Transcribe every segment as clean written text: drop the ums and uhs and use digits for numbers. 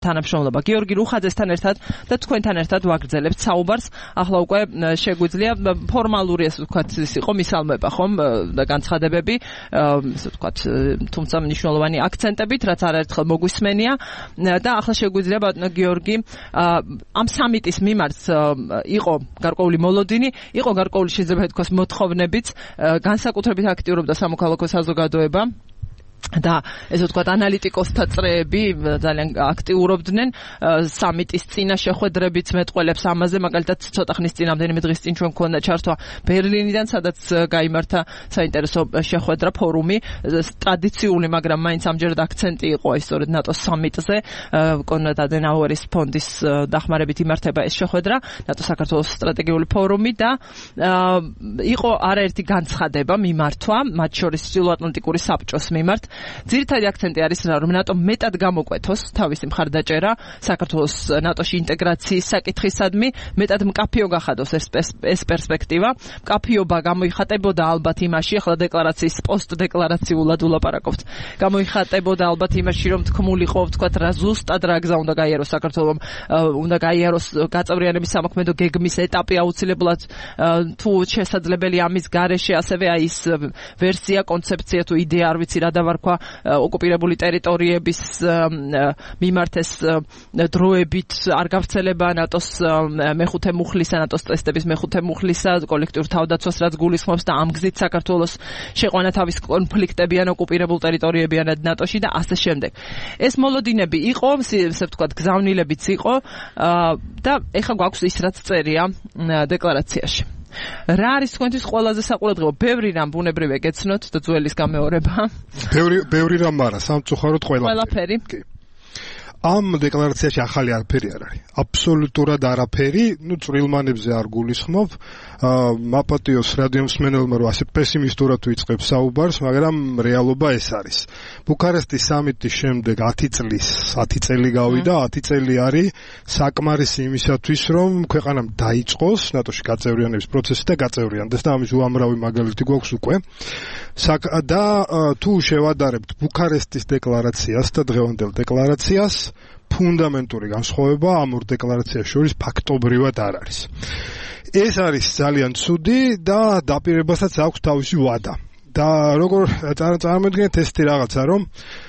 თანამშრომლობა გიორგი რუხაძესთან ერთად და თქვენთან ერთად ვაგრძელებთ საუბარს. ახლა უკვე შეგვიძლია ფორმალური ესე ვთქვათ ის იყო მისალმება ხომ და განცხადებები ესე ვთქვათ თუმცა მნიშვნელოვანი აქცენტებით რაც არაერთხელ მოგვისმენია და ახლა შეგვიძლია ბატონო გიორგი ამ სამიტის მიმართ იყო გარკვეული მოლოდინი, იყო გარკვეული შეიძლება ითქვას მოთხოვნებიც, განსაკუთრებით აქტიურობდა სამოქალაქო საზოგადოება და ესე ვთქვათ ანალიტიკოსთა წრეები ძალიან აქტიურობდნენ სამიტის წინა შეხვედრებიც მეტყველებს ამაზე, მაგალითად ცოტა ხნის წინ ამდენიმე დღის წინ ჩვენ გქონდა ჩართვა ბერლინიდან, სადაც გაიმართა საინტერესო შეხვედრა, ფორუმი, ტრადიციული, მაგრამ მაინც ამჯერად აქცენტი იყო ის სწორედ ნატოს სამიტზე, კონრად ადენაუერის ფონდის დახმარებით იმართება ეს შეხვედრა, ნატოს საქართველოს სტრატეგიული ფორუმი და იყო არაერთი განცხადება მიმართვა, მათ შორის ჩრდილოატლანტიკური საბჭოს მიმართ. ძირითადი აქცენტი არის რა, რომ ნატო მეტად გამოკვეთოს თავისი მხარდაჭერა საქართველოს ნატოში ინტეგრაციის საკითხისადმი, მეტად მკაფიო გახადოს ეს პერსპექტივა. მკაფიობა გამოიხატებოდა ალბათ იმაში, ახლა დეკლარაციის პოსტდეკლარაციულად ვლაპარაკობთ. გამოიხატებოდა ალბათ იმაში, რომ თქმულიყო, ვთქვათ, რა ზუსტად რა გზა უნდა გაიაროს საქართველოს, უნდა გაიაროს გაწევრიანების სამოქმედო გეგმის ეტაპი აუცილებლად თუ შესაძლებელი ამის გარეშე, ასევე აი ის ვერსია, კონცეფცია თუ იდეა არ ვიცი რა დავარქვა ოკუპირებული ტერიტორიების მიმართ ეს დროებით არ გავრცელება ნატოს მეხუთე მუხლისა, ნატოს წესდების მეხუთე მუხლისა, კოლექტიურ თავდაცვას რაც გულისხმობს და ამ გზით საქართველოს შეყვანა თავის კონფლიქტებიან ოკუპირებულ ტერიტორიებიანად ნატოში და ასე შემდეგ. ეს მოლოდინები იყო, ესე ვთქვათ, გზავნილებიც იყო და ეხლა გვაქვს ის რაც წერია დეკლარაციაში. რა არის თქვენთვის ყველაზე საყურადღებო? ბევრი რამ ბუნებრივია გეცნოთ და ძველის გამეორება. ბევრი რამ არა, სამწუხაროდ ყველაფერი. ამ დეკლარაციაში ახალი არაფერი არ არის. აბსოლუტურად არაფერი, წვრილმანებზე არ გულისხმობ. მაპატიოს რადიო მსმენელმა რომ ასე პესიმისტურად ვიწყებს საუბარს, მაგრამ რეალობა ეს არის. ბუქარესტის სამიტის შემდეგ 10 წელი გავიდა, 10 წელი არის საკმარისი იმისათვის, რომ ქვეყანამ დაიწყოს ნატოში გაწევრიანების პროცესი და გაწევრიანდეს და ამის უამრავი მაგალითი გვაქვს უკვე. და თუ შევადარებთ ბუქარესტის დეკლარაციას და დღევანდელ დეკლარაციას, ფუნდამენტური განსხვავება ამ ორ დეკლარაციას შორის ფაქტობრივად არ არის. ეს არის ძალიან ცუდი და დაპირებასაც აქვს თავისი ვადა. და როგორ წარმოიდგინეთ ესეთი რაღაცა, რომ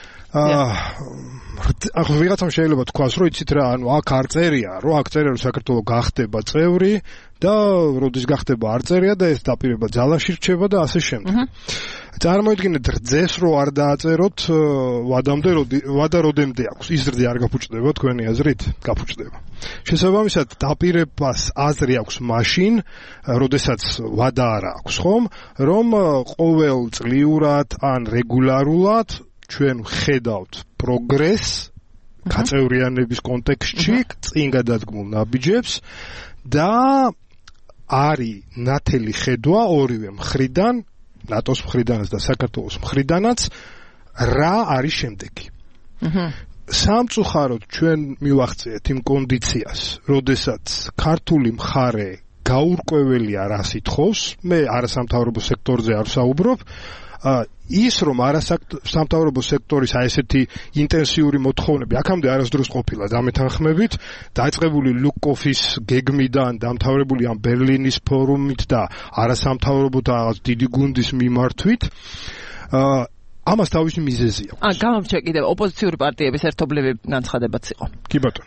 ახლა ვიღაცამ შეიძლება თქვას, რომ იცით რა, ანუ აქ არ წერია, რომ აქ წერია, რომ საქართველოს გახდება წევრი და როდის გახდება არ წერია და ეს დაპირება ძალაში რჩება და ასე შემდეგ. წარმოიდგინეთ რძეს რო არ დააწეროთ ვადა როდემდე აქვს, ის რძე არ გაფუჭდება თქვენი აზრით? გაფუჭდება. შესაბამისად დაპირებას აზრი აქვს მაშინ, როდესაც ვადა არ აქვს, ხომ, რომ ყოველწლიურად ან რეგულარულად ჩვენ ხედავთ პროგრესს გაწევრიანების კონტექსტში, წინ გადადგმულ ნაბიჯებს და არის ნათელი ხედვა ორივე მხრიდან, ნატოს მხრიდანაც და საქართველოს მხრიდანაც, რა არის შემდეგი. სამწუხაროდ ჩვენ მივახციეთ იმ კონდიციას, როდესაც ქართული მხარე გაურკვეველია რას ითხოვს, მე არასამთავრობო სექტორზე არ ვსაუბრობ, ის რომ არასამთავრობო სექტორის აი ესეთი ინტენსიური მოთხოვნები აქამდე არასდროს ყოფილა დამეთანხმებით, დაიწყებული ლუკოფის გეგმიდან დამთავრებული ამ ბერლინის ფორუმით და არასამთავრობო და დიდი გუნდის მიმართვით, ამას თავისი მიზეზი აქვს. გამომჩა კიდევ ოპოზიციური პარტიების ერთობლივი განცხადებაც იყო. კი ბატონო.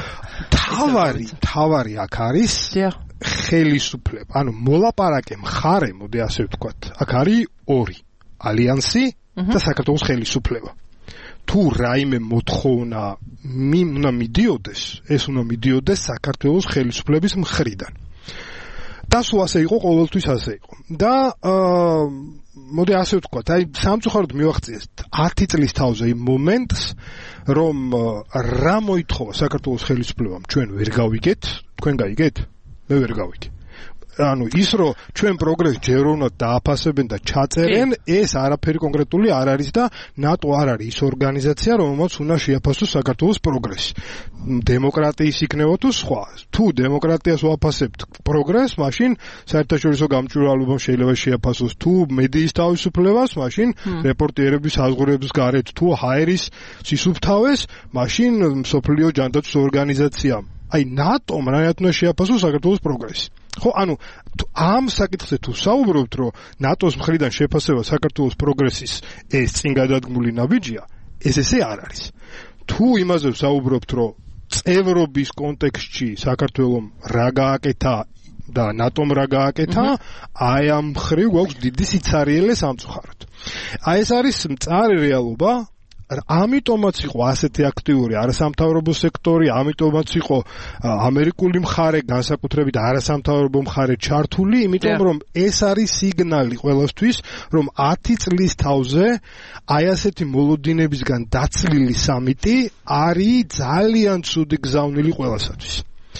თავარი აქ არის ხელისუფლება, ანუ მოლაპარაკე მხარე, მოდი ასე ვთქვათ, აქ არის ორი. ალიანსი და საქართველოს ხელისუფლება. თუ რაიმე მოთხოვნა უნდა მიდიოდეს, ეს უნდა მიდიოდეს საქართველოს ხელისუფლების მხრიდან. და სულ ასე იყო, ყოველთვის ასე იყო. და მოდი ასე ვთქვათ, აი სამწუხაროდ მივახციეს 10 წლის თავზე იმ მომენტს, რომ რა მოითხოვა საქართველოს ხელისუფლებამ, ჩვენ ვერ გავიგეთ, თქვენ გაიგეთ? მე ვერ გავიგე. ანუ ის რომ ჩვენ პროგრესს ჯერ უნდა დააფასებენ და ჩაწერენ, ეს არაფერი კონკრეტული არ არის და ნატო არ არის ის ორგანიზაცია, რომელმაც უნდა შეაფასოს საქართველოს პროგრესი. დემოკრატიის იქნება თუ სხვა. თუ დემოკრატიას ვაფასებთ პროგრესს, მაშინ საერთაშორისო გამჭვირვალობამ შეიძლება შეაფასოს. თუ მედიის თავისუფლებას, მაშინ რეპორტიერების საზღვრების გარეთ, თუ ჰაერის სისუფთავეს, მაშინ მსოფლიო ჯანდაცვის ორგანიზაციამ. აი ნატომ რაად უნდა შეაფასოს საქართველოს პროგრესი. ხო, ანუ ამ საკითხზე თუ საუბრობთ, რომ ნატოს მხრიდან შეფასება საქართველოს პროგრესის ეს წინ გადადგმული ნაბიჯია, ეს ესე არ არის. თუ იმაზე საუბრობთ, რომ წევრობის კონტექსტში საქართველოს რა გააკეთა და ნატომ რა გააკეთა, აი ამ მხრივ გვაქვს დიდი სიცარიელე სამწუხაროდ. აი ეს არის მწარი რეალობა. ამიტომაც იყო ასეთი აქტიური არასამთავრობო სექტორი, ამიტომაც იყო ამერიკული მხარე, განსაკუთრებით არასამთავრობო მხარე ჩართული, იმიტომ რომ ეს არის სიგნალი ყველასთვის, რომ 10 წლის თავზე აი ასეთი მოლოდინებისგან დაცლილი სამიტი არის ძალიან ცუდი გზავნილი ყველასათვის.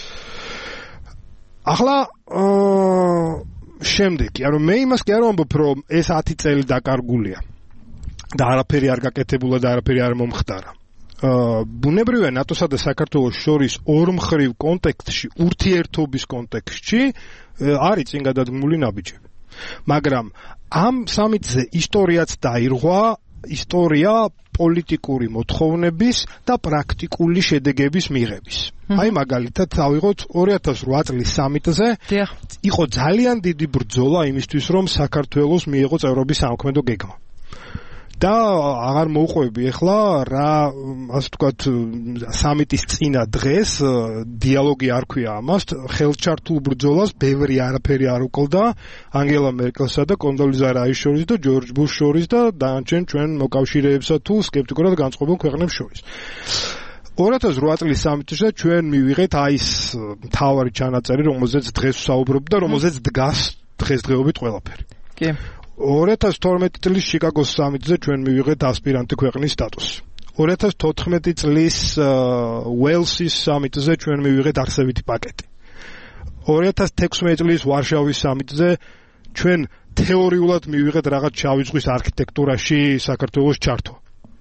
ახლა შემდეგი, ანუ მე იმას კი არ ვამბობ, რომ ეს 10 წელი დაკარგულია. და არაფერი არ გაკეთებულა და არაფერი არ მომხდარა. ბუნებრივია ნატოსა და საქართველოს შორის ორმხრივ კონტექსტში, ურთიერთობის კონტექსტში არის წინ გადადგმული ნაბიჯები. მაგრამ ამ სამიტზე ისტორიაც დაირღვა, ისტორია პოლიტიკური მოთხოვნების და პრაქტიკული შედეგების მიღების. აი მაგალითად ავიღოთ 2008 წლის სამიტზე იყო ძალიან დიდი ბრძოლა იმისთვის, რომ საქართველოს მიეღო წევრობის სამოქმედო გეგმა. და აღარ მოუყვები ახლა რა ასე ვთქვათ სამიტის წინა დღეს დიალოგი არ ქვია ამას ხელჩართულ ბრძოლას ბევრი არაფერი არ უკლდა ანგელა მერკელსა და კონდოლიზა რაის შორის და ჯორჯ ბუშ შორის და დანარჩენ ჩვენ მოკავშირეებსა თუ სკეპტიკურად განწყობილ ქვეყნებს შორის 2008 წლის სამიტზე ჩვენ მივიღეთ აი ეს მთავარი ჩანაწერი რომელზეც დღეს ვსაუბრობ და რომელზეც დგას დღესდღეობით ყველაფერი კი 2012 წლის შიკაგოს სამიტზე ჩვენ მივიღეთ ასპირანტი ქვეყნის სტატუსი. 2014 წლის უელსის სამიტზე ჩვენ მივიღეთ არსებითი პაკეტი. 2016 წლის ვარშავის სამიტზე ჩვენ თეორიულად მივიღეთ რაღაც შავი ზღვის არქიტექტურაში საქართველოს ჩართვა.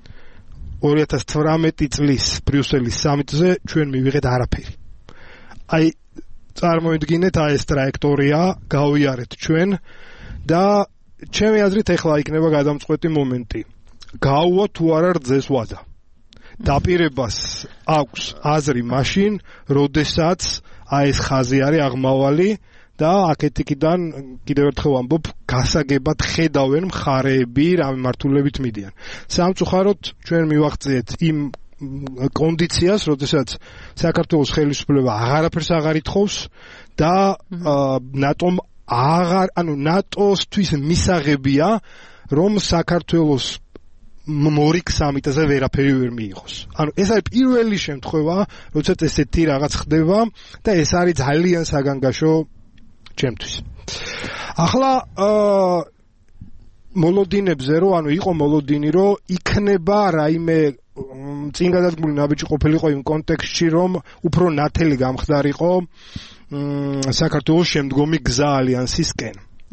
2018 წლის ბრიუსელის სამიტზე ჩვენ მივიღეთ არაფერი. აი წარმოიდგინეთ აი ეს ტრაექტორია გავიარეთ ჩვენ და ჩემი აზრით ახლა იქნება გადამწყვეტი მომენტი. გაუვა თუ არა რძეს ვადა. დაპირებას აქვს აზრი მაშინ, როდესაც აი ეს ხაზი არის აღმავალი და აქეთიკიდან კიდევ ერთხელ ვამბობ, გასაგებად ხედავენ მხარეები რა მიმართულებით მიდიან. სამწუხაროდ ჩვენ მივაღწიეთ იმ კონდიციას, როდესაც საქართველოს ხელისუფლება აღარაფერს აღარ ითხოვს და ნატომ ანუ ნატოსთვის მისაღებია რომ საქართველოს მორიგ სამიტზე ვერაფერი ვერ მიიღოს. ანუ ეს არის პირველი შემთხვევა, როდესაც ესეთი რაღაც ხდება და ეს არის ძალიან საგანგაშო ჩემთვის. ახლა მოლოდინებზე რომ ანუ იყო მოლოდინი რომ იქნება რაიმე წინ გადადგმული ნაბიჯი ყოფილიყო იმ კონტექსტში რომ უფრო ნათელი გამხდარიყო საქართველოს შემდგომი გზა ალიანსისკენ.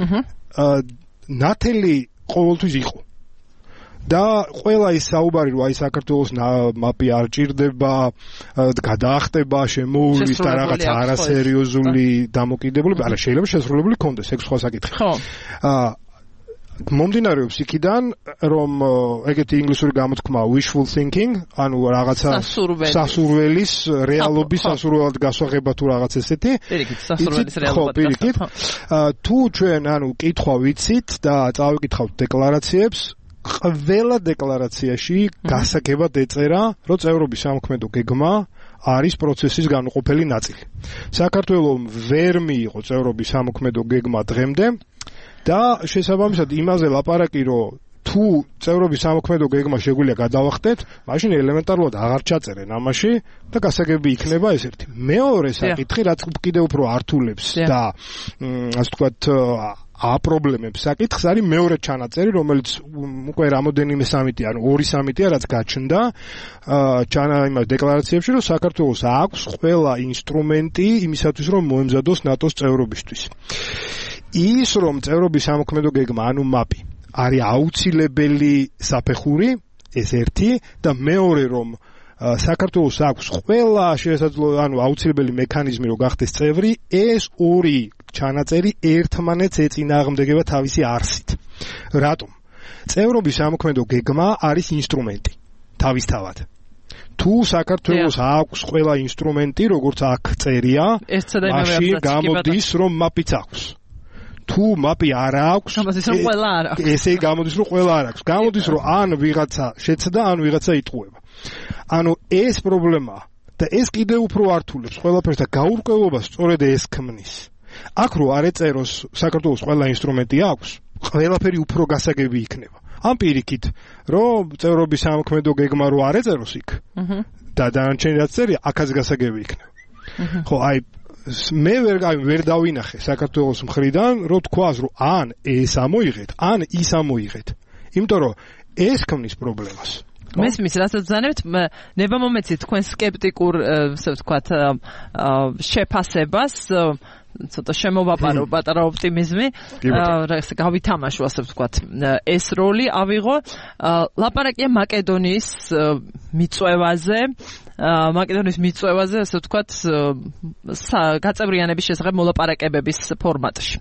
ნათელი ყოველთვის იყო. და ყველა ის საუბარი რომ აი საქართველოს მაპი არ ჭირდება, გადაახტება, შემოუვლის და რაღაც არასერიოზული დამოკიდებულება, არა შეიძლება შესრულებული კონდეს, ეგ სხვა საკითხი. ხო. მომდინარეობს იქიდან რომ ეგეთი ინგლისური გამოთქმა wishful thinking, ანუ რაღაცა სასურველის რეალობის სასურველად გასაღება თუ რაღაც ესეთი. პირიქით, სასურველის რეალობად. თუ ჩვენ ანუ კითხვა ვიცით და წავიკითხავთ დეკლარაციებს, ყველა დეკლარაციაში გასაგებად ეწერა, რომ წევრობის სამოქმედო გეგმა არის პროცესის განუყოფელი ნაწილი. საქართველოს ვერ მიიღო წევრობის სამოქმედო გეგმა დღემდე და შესაბამისად იმაზე ლაპარაკი რომ თუ წევრობის სამოქმედო გეგმა შეგვიძლია გადავახტეთ, მაშინ ელემენტარულად აღარ ჩაწერენ ამაში და გასაგები იქნება ეს ერთი. მეორე საკითხი, რაც კიდევ უფრო ართულებს და ასე ვთქვათ აპრობლემებს საკითხს არის მეორე ჩანაწერი, რომელიც უკვე რამოდენიმე სამიტი, ანუ ორი სამიტია, რაც გაჩნდა იმას დეკლარაციებში, რომ საქართველოს აქვს ყველა ინსტრუმენტი იმისათვის, რომ მოემზადოს ნატოს წევრობისთვის. ის რომ წევრობის სამოქმედო გეგმა, ანუ მაპი, არის აუცილებელი საფეხური, ეს ერთი და მეორე რომ საქართველოს აქვს ყველა შესაძლო, ანუ აუცილებელი მექანიზმი რომ გახდეს წევრი, ეს ორი ჩანაწერი ერთმანეთს ეწინააღმდეგება თავისი არსით. რატომ? წევრობის სამოქმედო გეგმა არის ინსტრუმენტი თავისთავად. თუ საქართველოს აქვს ყველა ინსტრუმენტი, როგორც აქ წერია, მაშინ გამოდის რომ მაპიც აქვს. თუ მაპი არ აქვს, ესე გამოდის რომ ყველა არ აქვს. გამოდის რომ ან ვიღაცა შეცდა, ან ვიღაცა იტყუება. ანუ ეს პრობლემა და ეს კიდევ უფრო ართულებს ყველაფერს და გაურკვევობას სწორედ ეს ქმნის. აქ რო არ ეწეროს საქართველოს ყველა ინსტრუმენტი აქვს, ყველაფერი უფრო გასაგები იქნება. ამ პირიქით, რომ წევრობის სამოქმედო გეგმა რო არ ეწეროს იქ და დანარჩენი რაც წერია, აქაც გასაგები იქნება. ხო, აი მე ვერ დავინახე საქართველოს მხრიდან, რომ თქვას, რომ ან ეს ამოიღეთ, ან ის ამოიღეთ. იმიტომ რომ ეს ქმნის პრობლემას. მესმის რასაც ბრძანებთ, ნებამომეცით თქვენ სკეპტიკურ, ასე ვთქვათ, შეფასებას, ცოტა შემოვაპარო პატარა ოპტიმიზმი, გავითამაშო, ასე ვთქვათ, ეს როლი ავიღო. ლაპარაკია მაკედონიის მიწვევაზე, ასე ვთქვათ, გაწევრიანების შესახებ მოლაპარაკებების ფორმატში.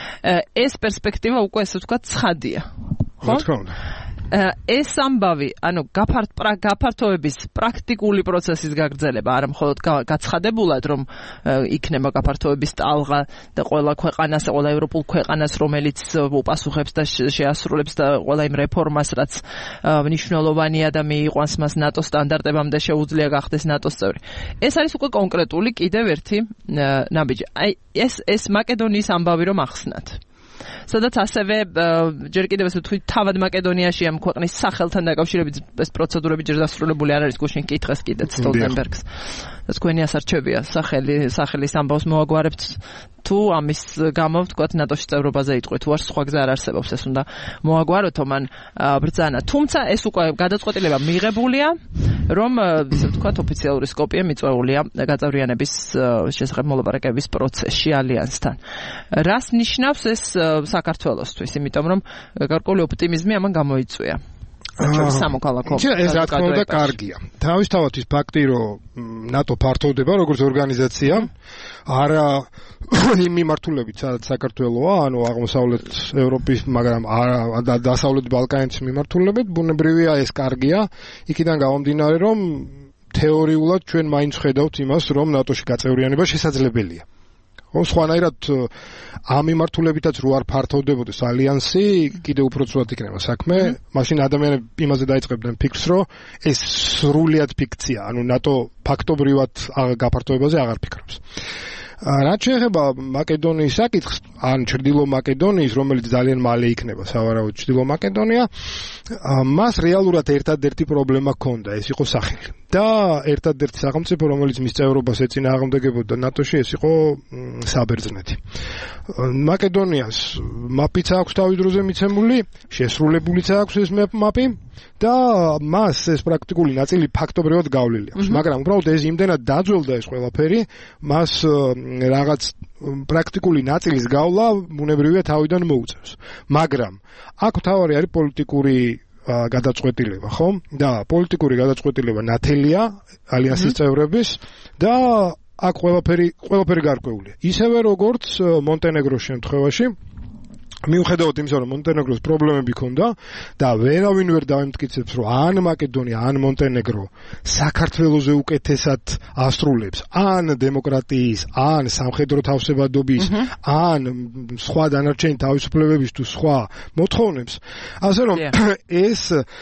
ეს პერსპექტივა უკვე, ასე ვთქვათ, ცხადია. ხო? თქო უნდა. ეს ამბავი, ანუ გაფართოების პრაქტიკული პროცესის გაგრძელება, არა მხოლოდ გაცხადებულად, რომ იქნება გაფართოების ტალღა და ყველა ქვეყანას, ყველა ევროპულ ქვეყანას, რომელიც უპასუხებს და შეასრულებს და ყველა იმ რეფორმას, რაც მნიშვნელოვანია და მიიყვანს მას ნატოს სტანდარტებამდე შეუძლია გახდეს ნატოს წევრი. ეს არის უკვე კონკრეტული კიდევ ერთი ნაბიჯი. აი ეს მაკედონიის ამბავი რომ ახსნათ. სადაც ასევე ჯერ კიდევ ასე თქვი თავად მაკედონიაში ამ ქვეყნის სახელთან დაკავშირებით ეს პროცედურები ჯერ დასრულებული არ არის, გუშინ კითხეს კიდეც სტოლტენბერგს. და თქვენი ასარჩევია სახელის ამბავს მოაგვარებთ თუ ამის გამო ვთქვათ ნატოში წევრობაზე იტყვით, თუ არ სხვა გზა არ არსებობს, ეს უნდა მოაგვაროთო მან ბრძანა. თუმცა ეს უკვე გადაწყვეტილება მიღებულია, რომ ისე ვთქვათ ოფიციალური სკოპია მიწვეულია გაწევრიანების შესახებ მოლაპარაკების პროცესში ალიანსთან. რას ნიშნავს ეს საქართველოსთვის, იმიტომ რომ გარკვეული ოპტიმიზმი ამან გამოიწვია. სამოქალაქო. ეს რა თქმა უნდა კარგია. თავისთავად ის ფაქტი, რომ ნატო ფართოვდება როგორც ორგანიზაცია, არა იმ მიმართულებით, სადაც საქართველოა, ანუ აღმოსავლეთ ევროპის, მაგრამ არა დასავლეთ ბალკანეთის მიმართულებით, ბუნებრივია ეს კარგია. იქიდან გამომდინარე, რომ თეორიულად ჩვენ მაინც ხედავთ იმას, რომ ნატოში გაწევრიანება შესაძლებელია. სხვანაირად ამ მიმართულებითაც რო არ ფართოვდებოდეს ალიანსი, კიდევ უფრო ცუდად იქნება საქმე. მაშინ ადამიანები იმაზე დაიწყებდნენ ფიქრს, რომ ეს სრულიად ფიქცია, ანუ ნატო ფაქტობრივად გაფართოებაზე აღარ ფიქრობს. რაც შეეხება მაკედონიის საკითხს, ან ჩრდილო მაკედონიის, რომელიც ძალიან მალე იქნება სავარაუდოდ ჩრდილო მაკედონია, მას რეალურად ერთადერთი პრობლემა ჰქონდა, ეს იყო სახელი. და ერთადერთი სახელმწიფო, რომელიც მის წევრობას ეწინააღმდეგებოდა ნატოში, ეს იყო საბერძნეთი. მაკედონიას მაპიც აქვს თავის დროზე მიცემული, შესრულებულიც აქვს ეს მაპი და მას ეს პრაქტიკული ნაწილი ფაქტობრივად გავლილი აქვს. მაგრამ უბრალოდ ეს იმდენად დაძველდა ეს ყველაფერი, მას რაღაც პრაქტიკული ნაწილის გავლა ბუნებრივია თავიდან მოუწევს. მაგრამ აქ თავარი არის პოლიტიკური გადაწყვეტილება, ხო? და პოლიტიკური გადაწყვეტილება ნათელია ალიანსის წევრების და აქ ყველაფერი გარკვეულია. ისევე როგორც მონტენეგროს შემთხვევაში, მიუხედავად იმისა, რომ მონტენეგროს პრობლემები ჰქონდა და ვერავინ ვერ დაემტკიცებს, რომ ან მაკედონია, ან მონტენეგრო საქართველოზე უკეთესად ასრულებს, ან დემოკრატიის, ან სამხედრო თავსებადობის, ან სხვა დანარჩენი თავისუფლებების თუ სხვა მოთხოვნებს, ასე რომ ეს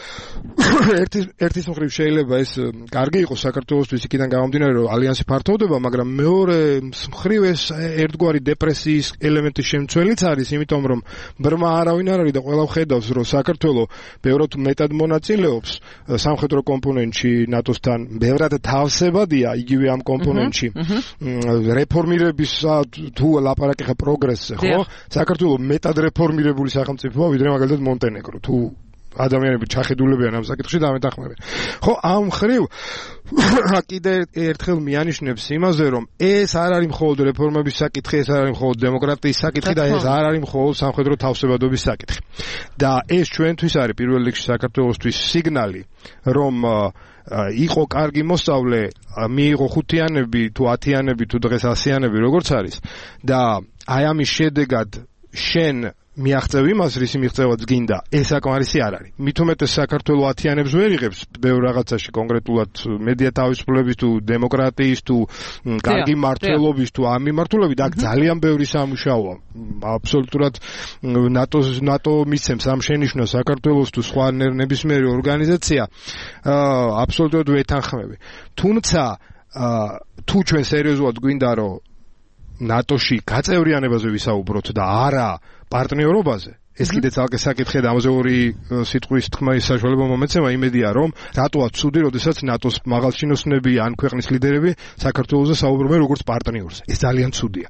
ერთის მხრივ შეიძლება ეს კარგი იყოს საქართველოსთვის იქიდან გამომდინარე, რომ ალიანსი ფართოვდება, მაგრამ მეორე მხრივ ეს ერთგვარი დეპრესიის ელემენტის შემცველიც არის, იმიტომ რომ ბრმა არავინ არ არის და ყველა ხედავს, რომ საქართველო ბევრად მეტად მონაწილეობს სამხედრო კომპონენტში ნატოსთან, ბევრად თავსებადია იგივე ამ კომპონენტში. რეფორმირების თუ ლაპარაკი ხა პროგრესზე, ხო? საქართველო მეტად რეფორმირებული სახელმწიფოა, ვიდრე მაგალითად მონტენეგრო. თუ ადამიანები ჩახედულებიან ამ საკითხში და ამეთანხმებიან. ხო, ამ ხრივ კიდე ერთხელ მიანიშნებს იმაზე, რომ ეს არ არის მხოლოდ რეფორმების საკითხი, ეს არ არის მხოლოდ დემოკრატიის საკითხი და ეს არ არის მხოლოდ სამხედრო თავსებადობის საკითხი. და ეს ჩვენთვის არის პირველ რიგში საქართველოსთვის სიგნალი, რომ იყო კარგი მოსწავლე, მიიღო 5-იანები თუ 10-იანები თუ დღეს 100-იანები როგორც არის და აი ამის შედეგად შენ მიაღწევ იმას, რისი მიღწევაც გინდა, ეს საკმარისი არ არის. მით უმეტეს საქართველო 10-იანებს ვერ იღებს ბევრ რაღაცაში, კონკრეტულად მედია თავისუფლების თუ დემოკრატიის თუ კარგი მმართველობის თუ ამ მიმართულებით, აქ ძალიან ბევრი სამუშაოა. აბსოლუტურად ნატო მისცემს ამ შენიშვნას საქართველოს თუ სხვა ნებისმიერი ორგანიზაცია, აბსოლუტურად ვეთანხმები. თუმცა თუ ჩვენ სერიოზულად გვინდა, რომ ნატოში გაწევრიანებაზე ვისაუბროთ და არა პარტნიორობაზე, ეს კიდე ძალკე საკითხია და ამაზე ორი სიტყვის თქმის საშუალება მომეცემა, იმედია რომ რატოა ცუდი, როდესაც ნატოს მაღალჩინოსნები ან ქვეყნის ლიდერები საქართველოზე საუბრობენ როგორც პარტნიორზე. ეს ძალიან ცუდია.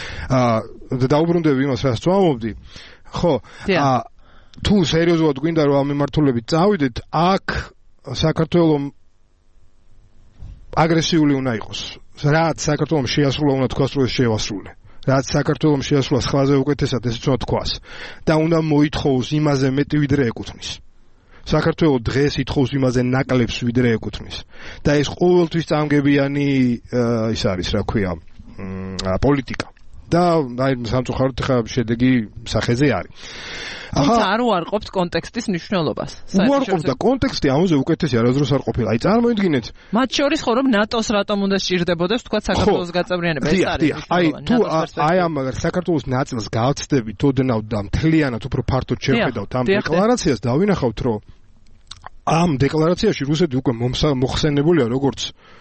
დაუბრუნდები იმას, რაც ვამბობდი. ხო, თუ სერიოზულად გვინდა რომ ამ მიმართულებით წავიდეთ, აქ საქართველოს აგრესიული უნდა იყოს. რაც საქართველოს შეასრულა უნდა თქვას, რომ ეს შეასრულე. რაც საქართველოს შეასრულა სხვაზე უკეთესად, ესეც უნდა თქვას. და უნდა მოითხოვოს იმაზე მეტი ვიდრე ეკუთვნის. საქართველოს დღეს ითხოვს იმაზე ნაკლებს ვიდრე ეკუთვნის. და ეს ყოველთვის წამგებიანი ის არის, რა ქვია, პოლიტიკა. და აი სამწუხაროდ ხა შედეგი სახეზე არის. თუმცა არ უარყოფთ კონტექსტის მნიშვნელობას. უარყოფთ და კონტექსტი ამაზე უკეთესი არასდროს არ ყოფილა. აი წარმოიდგინეთ. მათ შორის ხო რომ ნატოს რატომ უნდა სჭირდებოდეს თქვა საქართველოს გაწევრიანება, ეს არის. აი თუ აი ამ საქართველოს ნაწილს გავცდებით ოდნავ და მთლიანად უფრო ფართოდ შევხედავთ ამ დეკლარაციას და ვინახავთ რომ ამ დეკლარაციაში რუსეთი უკვე მოხსენებულია როგორც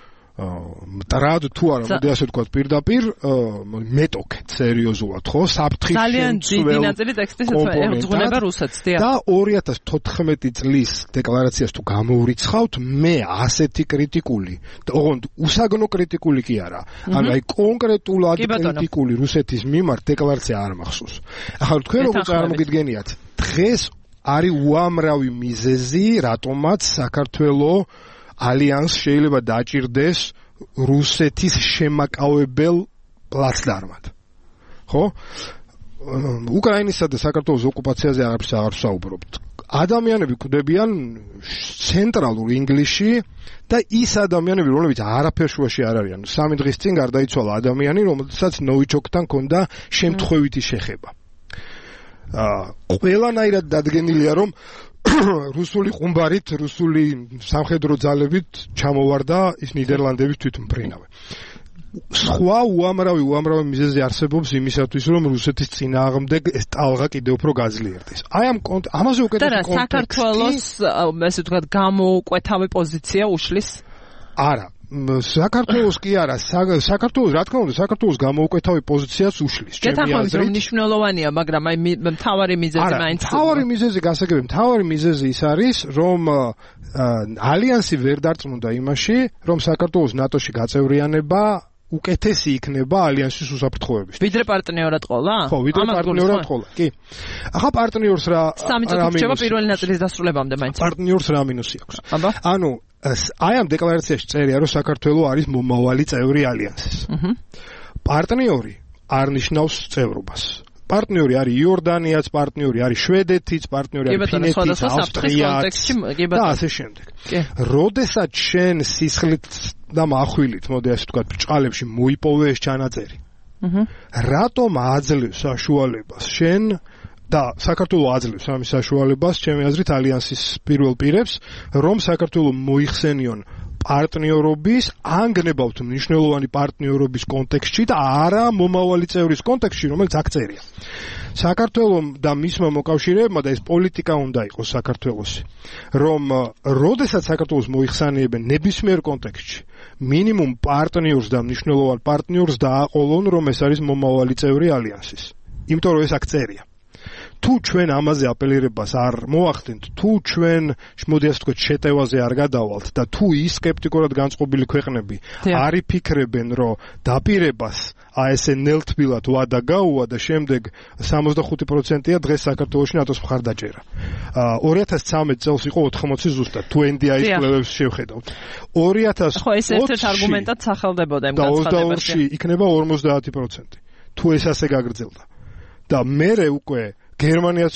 მტრად თუ არა, მოდი ასე ვთქვათ, პირდაპირ მეტოქეთ სერიოზულად, ხო? საფრთხის ძალიან დიდი ნაწილი ტექსტის ეძღვნება რუსეთს, და 2014 წლის დეკლარაციას თუ გამოურიცხავთ, მე ასეთი კრიტიკული, ოღონდ უსაგნო კრიტიკული კი არა, ანუ აი კონკრეტულად კრიტიკული რუსეთის მიმართ დეკლარაცია არ მახსოვს. ახლა თქვენ როგორ წარმოგიდგენიათ, დღეს არის უამრავი მიზეზი, რატომაც საქართველოს ალიანს შეიძლება დაჭირდეს რუსეთის შემაკავებელ პლაცდარმად. ხო? უკრაინისა და საქართველოს ოკუპაციაზე არაფერს აღარ ვსაუბრობთ. ადამიანები კვდებიან ცენტრალურ ინგლისში და ის ადამიანები, რომლებიც არაფერ შუაში არ არიან. 3 დღის წინ გარდაიცვალა ადამიანი, რომელსაც ნოვიჩოკთან ჰქონდა შემთხვევითი შეხება. ყველანაირად დადგენილია, რომ რუსული ყუმბარით, რუსული სამხედრო ძალებით ჩამოვარდა ის ნიდერლანდების თვითმფრინავი. სხვა უამრავი მიზეზი არსებობს იმისათვის, რომ რუსეთის წინააღმდეგ ეს ტალღა კიდევ უფრო გაძლიერდეს. აი ამაზე უკეთესი კონტექსტი. საქართველოს, ესე ვთქვათ, გამოუკვეთავი პოზიცია უშლის? არა. საქართველოს კი არა, საქართველოს რა თქმა უნდა, საქართველოს გამოუკვეთავი პოზიციას უშლის. გეთანხმებით რომ მნიშვნელოვანია, მაგრამ აი მთავარი მიზეზი მაინც. მთავარი მიზეზი გასაგები, მთავარი მიზეზი ის არის, რომ ალიანსი ვერ დარწმუნდა იმაში, რომ საქართველოს ნატოში გაწევრიანება უკეთესი იქნება ალიანსის უსაფრთხოებისთვის. ვიდრე პარტნიორად ყოლა? ხო, ვიდრე პარტნიორად ყოლა. კი. ახლა პარტნიორს რა სამი წუთი რჩება პირველი ნაწილის დასრულებამდე მაინც. პარტნიორს რა მინუსი აქვს? ანუ აი ამ დეკლარაციაში წერია, რომ საქართველო არის მომავალი წევრი ალიანსის. პარტნიორი არ ნიშნავს წევრობას. პარტნიორი არის იორდანიაც, პარტნიორი არის შვედეთიც, პარტნიორი არის ფინეთიც, ავსტრიაც და ასე შემდეგ. როდესაც შენ სისხლით და מחვილით, მოდი ასე ვთქვათ, ბრჭყალებში მოიპოვე ეს ჩანაწერი. რატომ აძლევს საშუალებას შენ და საქართველოს აძლევს ამის საშუალებას, ჩემი აზრით, ალიანსის პირველ პირებს, რომ საქართველოს მოიხსენიონ პარტნიორობის, ანგნებავთ მნიშვნელოვანი პარტნიორობის კონტექსტში და არა მომავალი წევრის კონტექსტში, რომელიც აქ წერია. საქართველოს და მისმა მოკავშირეებმა და ეს პოლიტიკა უნდა იყოს საქართველოსი, რომ როდესაც საქართველოს მოიხსენიებენ ნებისმიერ კონტექსტში, მინიმუმ პარტნიორს და მნიშვნელოვან პარტნიორს დააყოლონ, რომ ეს არის მომავალი წევრი ალიანსის. იმიტომ რომ ეს აქ წერია. თუ ჩვენ ამაზე აპელირებას არ მოახდენთ, თუ ჩვენ მოდი ასე ვთქვათ შეტევაზე არ გადავალთ და თუ ის სკეპტიკურად განწყობილი ქვეყნები არ იფიქრებენ, რომ დაპირებას ესე ნელთბილად ვადა გაუვა და შემდეგ 65%-ია დღეს საქართველოში ნატოს მხარდაჭერა. 2013 წელს იყო 80 ზუსტად, თუ NDI-ის კვლევებს შევხედავთ. 2020 ხო, ეს ერთ-ერთ არგუმენტად სახელდებოდა იმ განცხადებაში. და 22-ში იქნება 50%. თუ ეს ასე გაგრძელდა. და მერე უკვე გერმანიაც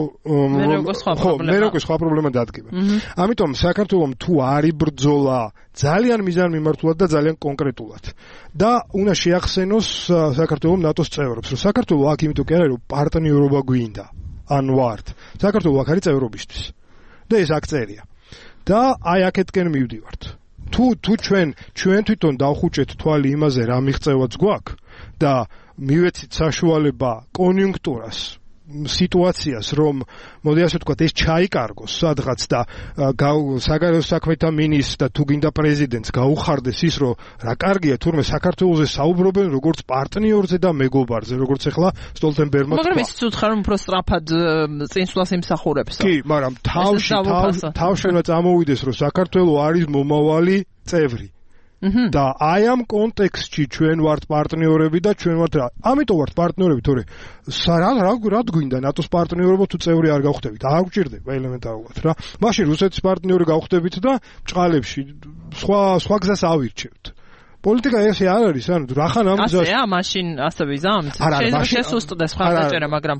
მე სხვა პრობლემა დადგება. ამიტომ საქართველოს თუ არ იბრძოლა ძალიან მიზანმიმართულად და ძალიან კონკრეტულად და უნდა შეახსენოს საქართველოს ნატოს წევრებს, რომ საქართველოს აქ იმიტომ კი არა, რომ პარტნიორობა გვინდა, ან ვართ. საქართველოს აქ არის წევრობისთვის. და ეს აქ წერია. და აი აქეთკენ მივდივართ. თუ ჩვენ თვითონ დავხუჭეთ თვალი იმაზე რა მიღწევაც გვაქვს და მივეცით საშუალება კონიუნქტურას სიტუაციას, რომ მოდი ასე ვთქვათ, ეს ჩაიკარგოს სადღაც და საგარეო საქმეთა მინისტრს და თუ გინდა პრეზიდენტს გაუხარდეს ის, რომ რა კარგია, თურმე საქართველოზე საუბრობენ როგორც პარტნიორზე და მეგობარზე, როგორც ახლა სტოლტენბერგმა თქვა. მაგრამ ის უცხარ რომ უფრო სწრაფად წინსვლას იმსახურებს. კი, მაგრამ თავში უნდა წამოვიდეს, რომ საქართველო არის მომავალი წევრი. და აი ამ კონტექსტში ჩვენ ვართ პარტნიორები და ჩვენ ვართ რა. ამიტომ ვართ პარტნიორები, თორე რა გვინდა ნატოს პარტნიორობა თუ წევრი არ გავხდებით? არ გვჭირდება ელემენტარულად რა. მაშინ რუსეთის პარტნიორი გავხდებით და ბჭყალებში სხვა გზას ავირჩევთ. პოლიტიკა ესე არ არის, ანუ რახან ამ გზას ასეა, მაშინ ასე ვიზამთ. შეიძლება შესუსტდეს მხარდაჭერა, მაგრამ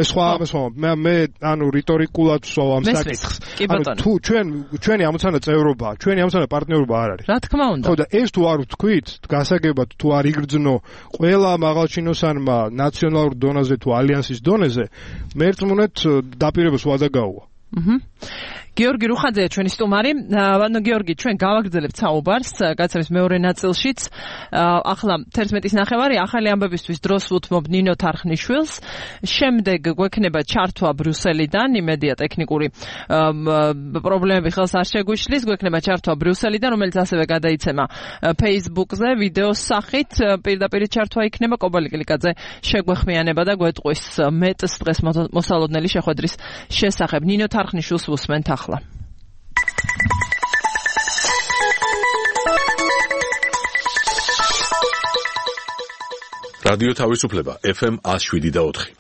მე ანუ რიტორიკულად ვსვავ ამ საკითხს. თუ ჩვენი ამოცანა წევრობაა, ჩვენი ამოცანა პარტნიორობა არ არის. რა თქმა უნდა. ხო და ეს თუ არ ვთქვით, გასაგებად თუ არ იგრძნო ყველა მაღალჩინოსანმა ნაციონალურ დონეზე თუ ალიანსის დონეზე, მე ერთმანეთ დაპირებას ვადა გაუვა. გიორგი რუხაძეა ჩვენი სტუმარი. ანუ გიორგი, ჩვენ გავაგრძელებთ საუბარს გაცემის მეორე ნაწილშიც. ახლა 11:30 ახალი ამბებისთვის დროს ვუთმობ ნინო თარხნიშვილს. შემდეგ გვექნება ჩართვა ბრიუსელიდან, იმედია ტექნიკური პრობლემები ხელს არ შეგვიშლის. გვექნება ჩართვა ბრიუსელიდან, რომელიც ასევე გადაიცემა Facebook-ზე ვიდეოს სახით. პირდაპირ ჩართვა იქნება. კობალი კლიკაძე შეგვეხმიანება და გვეტყვის მეტს დღეს მოსალოდნელი შეხვედრის შესახებ. ნინო თარხნიშვილს ვუსმენთ ახლა. რადიო თავისუფლება FM 107.4.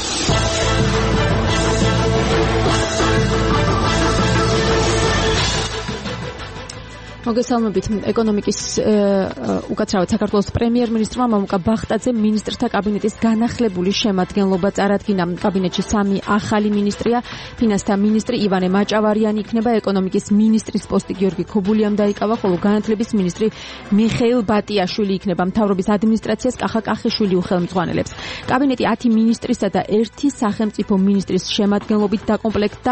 მოგესალმებით. ეკონომიკის უკაცრავად საქართველოს პრემიერ-მინისტრმა მამუკა ბახტაძემ მინისტრთა კაბინეტის განახლებული შემადგენლობა წარადგინა. კაბინეტში 3 ახალი მინისტრია. ფინანსთა მინისტრი ივანე მაჭავარიანი იქნება, ეკონომიკის მინისტრის პოსტი გიორგი ქობულიამ დაიკავა, ხოლო განათლების მინისტრი მიხეილ ბატიაშვილი იქნება. მთავრობის ადმინისტრაციას კახა კახიშვილი უხელმძღვანელებს. კაბინეტი 10 მინისტრისა და 1 სახელმწიფო მინისტრის შემადგენლობით დაკომპლექტდა.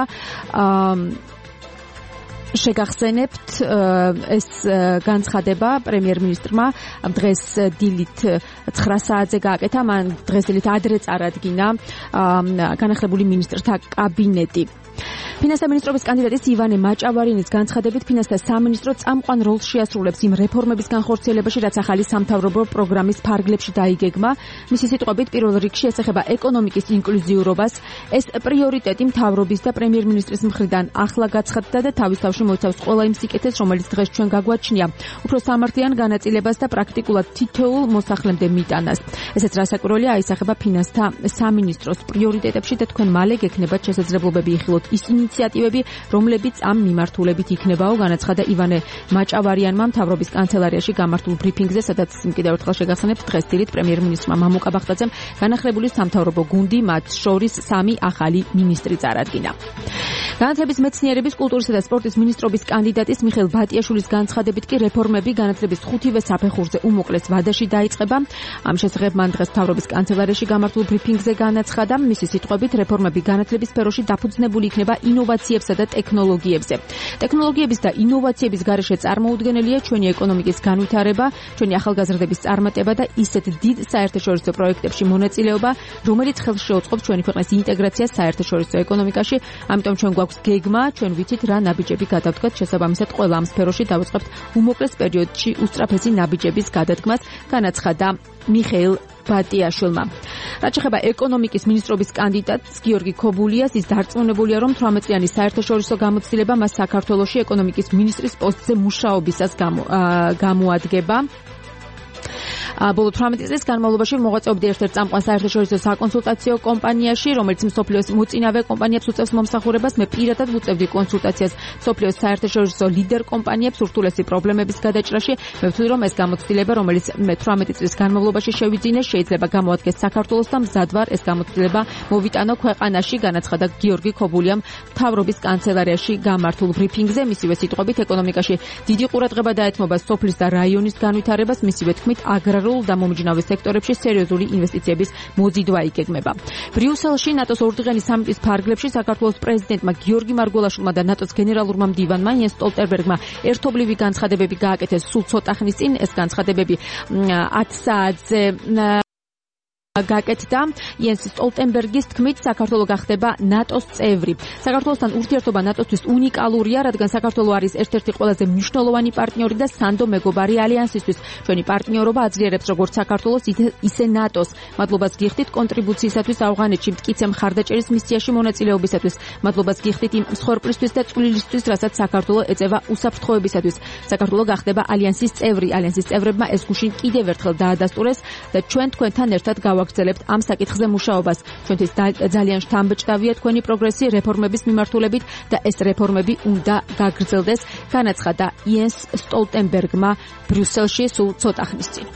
შეგახსენებთ ეს განცხადება პრემიერ-მინისტრმა დღეს დილით 9 საათზე გააკეთა. მან დღეს დილით ადრე წარადგინა განახლებული მინისტრთა კაბინეტი. ფინანსთა მინისტრობის კანდიდატის ივანე მაჭავარიანის განცხადებით ფინანსთა სამინისტრო წამყვან როლს შეასრულებს იმ რეფორმების განხორციელებაში, რაც ახალი სამთავრობო პროგრამის ფარგლებში დაიგეგმა. მისი სიტყვებით პირველ რიგში ესახება ეკონომიკის ინკლუზიურობას. ეს პრიორიტეტი მთავრობის და პრემიერ-მინისტრის მხრიდან ახლა გაცხადდა და თავის თავში მოიცავს ყველა იმ სიკეთეს, რომელიც დღეს ჩვენ გაგვაჩნია, უფრო სამართლიან განაწილებას და პრაქტიკულად თითოეულ მოსახლემდე მიტანას. ესეც რასაკვირველია, აისახება ფინანსთა სამინისტროს პრიორიტეტებში და თქვენ მალე გექნებათ შესაძლებლობები იხილოთ ის ინიციატივები, რომლებიც ამ მიმართულებით იქნებაო, განაცხადა ივანე მაჭავარიანმა მთავრობის კანცელარიაში გამართულ ბრიფინგზე, სადაც კიდევ ერთხელ შეგახსენებთ, დღეს დილით პრემიერ-მინისტრმა მამუკა ბახტაძემ განახლებული სამთავრობო გუნდი, მათ შორის 3 ახალი მინისტრი წარადგინა. განათლების, მეცნიერების, კულტურისა და სპორტის მინისტრობის კანდიდატის მიხეილ ბატიაშვილის განცხადებით კი რეფორმები განათლების 5-ვე საფეხურზე უმოკლეს ვადაში დაიწყება. ამ შესახებ მან დღეს მთავრობის კანცელარიაში გამართულ ბრიფინგზე განაცხადა, მისი სიტყვებით რეფორმები განათლების სფეროში დაფუძნებული იქნება ინოვაციებსა და ტექნოლოგიებზე. ტექნოლოგიების და ინოვაციების გარეშე წარმოუდგენელია ჩვენი ეკონომიკის განვითარება, ჩვენი ახალგაზრდების წარმატება და ისეთ დიდ საერთაშორისო პროექტებში მონაწილეობა, რომელიც ხელს შეუწყობს ჩვენი ქვეყნის ინტეგრაციას საერთაშორისო ეკონომიკაში. ამიტომ ჩვენ გვაქვს გვაქვს გეგმა, ჩვენ ვიცით რა ნაბიჯები გადავდგათ, შესაბამისად ყველა ამ სფეროში დავიწყებთ უმოკლეს პერიოდში უსწრაფესი ნაბიჯების გადადგმას, განაცხადა მიხეილ ბატიაშვილმა. რაც შეეხება ეკონომიკის მინისტრობის კანდიდატს გიორგი ქობულიას, ის დარწმუნებულია, რომ 18-წლიანი საერთაშორისო გამოცდილება მას საქართველოში ეკონომიკის მინისტრის პოსტზე მუშაობისას გამოადგება. ბოლო 18 წლის განმავლობაში მოღვაწეობდა ერთ-ერთ წამყვან საერთაშორისო საკონსულტაციო კომპანიაში, რომელიც მსოფლიოს მოწინავე კომპანიებს უწევს მომსახურებას. მე პირადად ვუწევდი კონსულტაციას მსოფლიოს საერთაშორისო ლიდერ კომპანიებს ურთულესი პრობლემების გადაჭრაში. მე ვთვლი, რომ ეს გამოცდილება, რომელიც მე 18 წლის განმავლობაში შევიძინე, შეიძლება გამოადგეს საქართველოს და მზად ვარ ეს გამოცდილება მოვიტანო ქვეყანაში, განაცხადა გიორგი ქობულიამ მთავრობის კანცელარიაში გამართულ ბრიფინგზე. მისივე სიტყვებით, ეკონომიკაში დიდი ყურადღება დაეთმობა სოფლის და რაიონის განვითარებას, მისივე თქმით, აგრარულ და მომიჯნავე სექტორებში სერიოზული ინვესტიციების მოძიდვა იგეგმება. ბრიუსელში ნატოს ორდღიანი სამიტის ფარგლებში საქართველოს პრეზიდენტმა გიორგი მარგველაშვილმა და ნატოს გენერალურმა მდივანმა იენს სტოლტენბერგმა ერთობლივი განცხადებები გააკეთეს სულ ცოტა ხნის წინ. ეს განცხადებები 10 საათზე გააკეთდა. იენს სტოლტენბერგის თქმით, საქართველო გახდება ნატოს წევრი. საქართველოსთან ურთიერთობა ნატოსთვის უნიკალურია, რადგან საქართველო არის ერთ-ერთი ყველაზე მნიშვნელოვანი პარტნიორი და სანდო მეგობარი ალიანსისთვის. ჩვენი პარტნიორობა აძლიერებს როგორც საქართველოს, ისე ნატოს. მადლობას გიხდით კონტრიბუციისათვის ავღანეთში მტკიცე მხარდაჭერის მისიაში მონაწილეობისათვის. მადლობას გიხდით იმ მსხვერპლისთვის და წვლილისთვის, რასაც საქართველო ეწევა უსაფრთხოებისათვის. საქართველო გახდება ალიანსის წევრი. ალიანსის წევრებმა ეს გუშინ კიდევ ერთხელ დაადასტურეს და ჩვენ თქვენთან ერთად გავაგრძელებთ ამ საკითხზე მუშაობას. ჩვენთვის ძალიან შთამბეჭდავია თქვენი პროგრესი რეფორმების მიმართულებით და ეს რეფორმები უნდა გაგრძელდეს, განაცხადა იენს სტოლტენბერგმა ბრიუსელში სულ ცოტა ხნის წინ.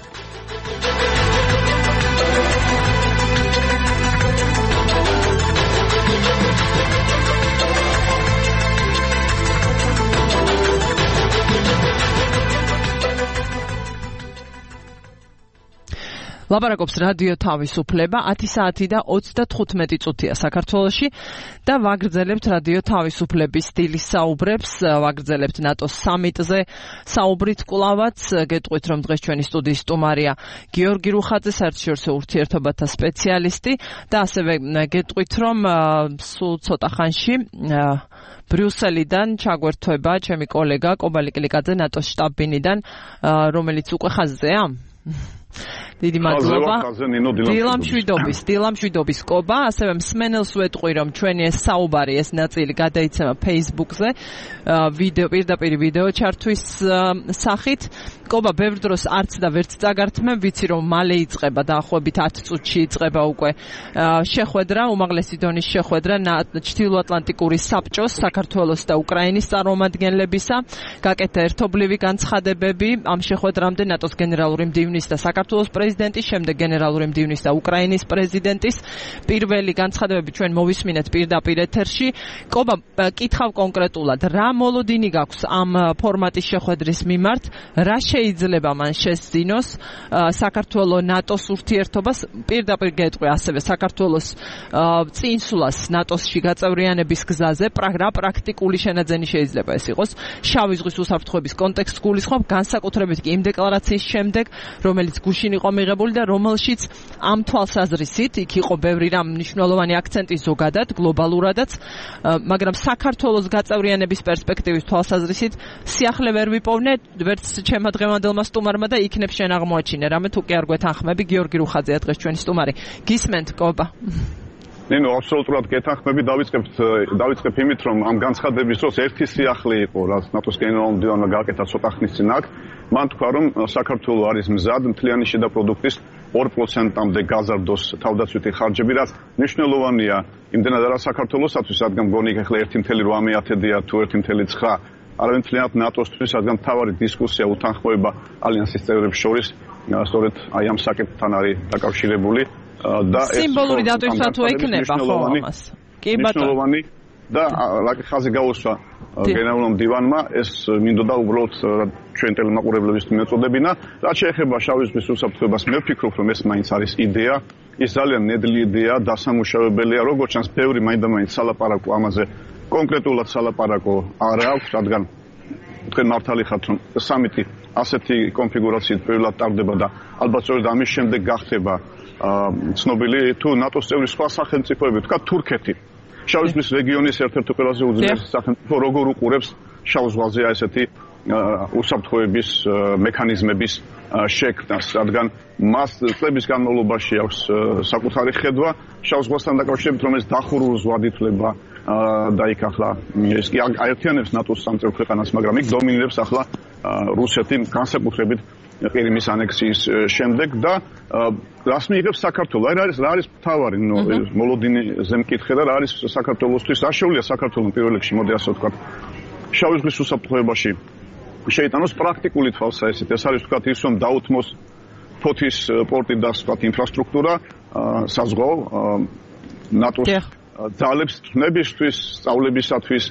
ლაპარაკობს რადიო თავისუფლება 10 საათი და 35 წუთია საქართველოში და ვაგრძელებთ რადიო თავისუფლების სტილის საუბრებს, ვაგრძელებთ ნატოს სამიტზე საუბრით კვლავაც. გეტყვით, რომ დღეს ჩვენი სტუდიის სტუმარია გიორგი რუხაძე, საერთაშორისო ურთიერთობათა სპეციალისტი და ასევე გეტყვით, რომ სულ ცოტა ხანში ბრიუსელიდან ჩაგვერთვება ჩემი კოლეგა კობალი კლიკაძე ნატოს შტაბ-ბინიდან, რომელიც უკვე ხაზზეა. დიდი მადლობა. დილამშვიდობის კობა, ასევე მსმენელს ვეტყვი, რომ ჩვენი ეს საუბარი, ეს ნაწილი გადაიცემა Facebook-ზე, პირდაპირ ვიდეო ჩართვის სახით. კობა, ბევრ დროს არც და ვერც წაგართმევ, ვიცი რომ მალე იწყება, დაახლოებით 10 წუთში იწყება უკვე შეხვედრა, უმაღლესი დონის შეხვედრა ჩრდილოატლანტიკური საბჭოს, საქართველოს და უკრაინის წარმომადგენლებისა. გაკეთდა ერთობლივი განცხადებები ამ შეხვედრამდე ნატოს გენერალური მდივნის და საქართველოს პრეზიდენტის, შემდეგ გენერალური მდივნის და უკრაინის პრეზიდენტის. პირველი განცხადებები ჩვენ მოვისმინეთ პირდაპირ ეთერში. კობა, კითხავ კონკრეტულად, რა მოლოდინი გაქვს ამ ფორმატის შეხვედრის მიმართ, რა შეიძლება მან შესძინოს საქართველოს ნატოს ურთიერთობას, პირდაპირ გეტყვი ასევე საქართველოს წინსვლას ნატოსში გაწევრიანების გზაზე, რა პრაქტიკული შენაძენი შეიძლება ეს იყოს შავი ზღვის უსაფრთხოების კონტექსტს გულისხმობ, განსაკუთრებით კი იმ დეკლარაციის შემდეგ, რომელიც გუშინ იყო მიღებული და რომელშიც ამ თვალსაზრისით იქ იყო ბევრი რამ მნიშვნელოვანი აქცენტი ზოგადად, გლობალურადაც, მაგრამ საქართველოს გაწევრიანების პერსპექტივის თვალსაზრისით სიახლე ვერ ვიპოვნე, ვერც ჩემმა დღევანდელმა სტუმარმა და იქნებ შენ აღმოაჩინე რამე, თუ კი არ გვეთანხმები. გიორგი რუხაძეა დღეს ჩვენი სტუმარი. გისმენთ, კობა? ნინო, აბსოლუტურად გეთანხმები. დავიწყებ იმით, რომ ამ განცხადების დროს ერთი სიახლე იყო, რაც ნატოს გენერალურ მდივანმა გააკეთა ცოტა ხნის წინ აქ. მან თქვა, რომ საქართველო არის მზად მთლიანი შედაპროდუქტის 2%-მდე გაზარდოს თავდაცვითი ხარჯები, რაც მნიშვნელოვანია იმდენად არა საქართველოსათვის, რადგან მგონი ახლა 1.8-დია თუ 1.9. არავინ მთლიანად ნატოსთვის, რადგან მთავარი დისკუსია უთანხმოება ალიანსის წევრებს შორის სწორედ აი ამ საკითხთან არის დაკავშირებული და ეს სიმბოლური დატვირთვა თუ ექნება ხო ამას? კი ბატონო. და ხაზი გაუსვა გენერალურ მდივანმა, ეს მინდოდა უბრალოდ ჩვენ ტელემაყურებლების მეწოდებინა. რაც შეეხება შავი ზღვის უსაფრთხოებას, მე ვფიქრობ, რომ ეს მაინც არის იდეა. ის ძალიან ნედლი იდეა, დასამუშავებელია, როგორც ჩანს, ბევრი მაინდა-მაინც სალაპარაკო ამაზე კონკრეტულად სალაპარაკო არ აქვს, რადგან თქვენ მართალი ხართ, რომ სამიტი ასეთი კონფიგურაციით პირველად ტარდება და ალბათ სწორედ ამის შემდეგ გახდება ცნობილი თუ ნატოს წევრი სხვა სახელმწიფოები, თქვა თურქეთი. შავი ზღვის რეგიონის ერთ-ერთი ყველაზე უძლიერესი სახელმწიფო როგორ უყურებს შავ ზღვაზე ესეთი უსაფრთხოების მექანიზმების შექმნას, რადგან მას წლების განმავლობაში აქვს საკუთარი ხედვა შავ ზღვასთან დაკავშირებით, რომელიც დახურულ ზღვად ითვლება და იქ ახლა ეს კი აერთიანებს ნატოს სამწევრ ქვეყანას, მაგრამ იქ დომინირებს ახლა რუსეთი განსაკუთრებით ყირიმის ანექსიის შემდეგ და რას მიიღებს საქართველო? რა არის მთავარი მოლოდინზე მკითხე და რა არის საქართველოსთვის? რა შეუძლია საქართველოს პირველ რიგში, მოდი ასე ვთქვათ, შავი ზღვის უსაფრთხოებაში შეიტანოს პრაქტიკული თვალსაზრისით. ეს არის ვთქვათ ის, რომ დაუთმოს ფოთის პორტი და სხვა ინფრასტრუქტურა საზღვაო ნატოს ძალებს თმებისთვის, სწავლებისათვის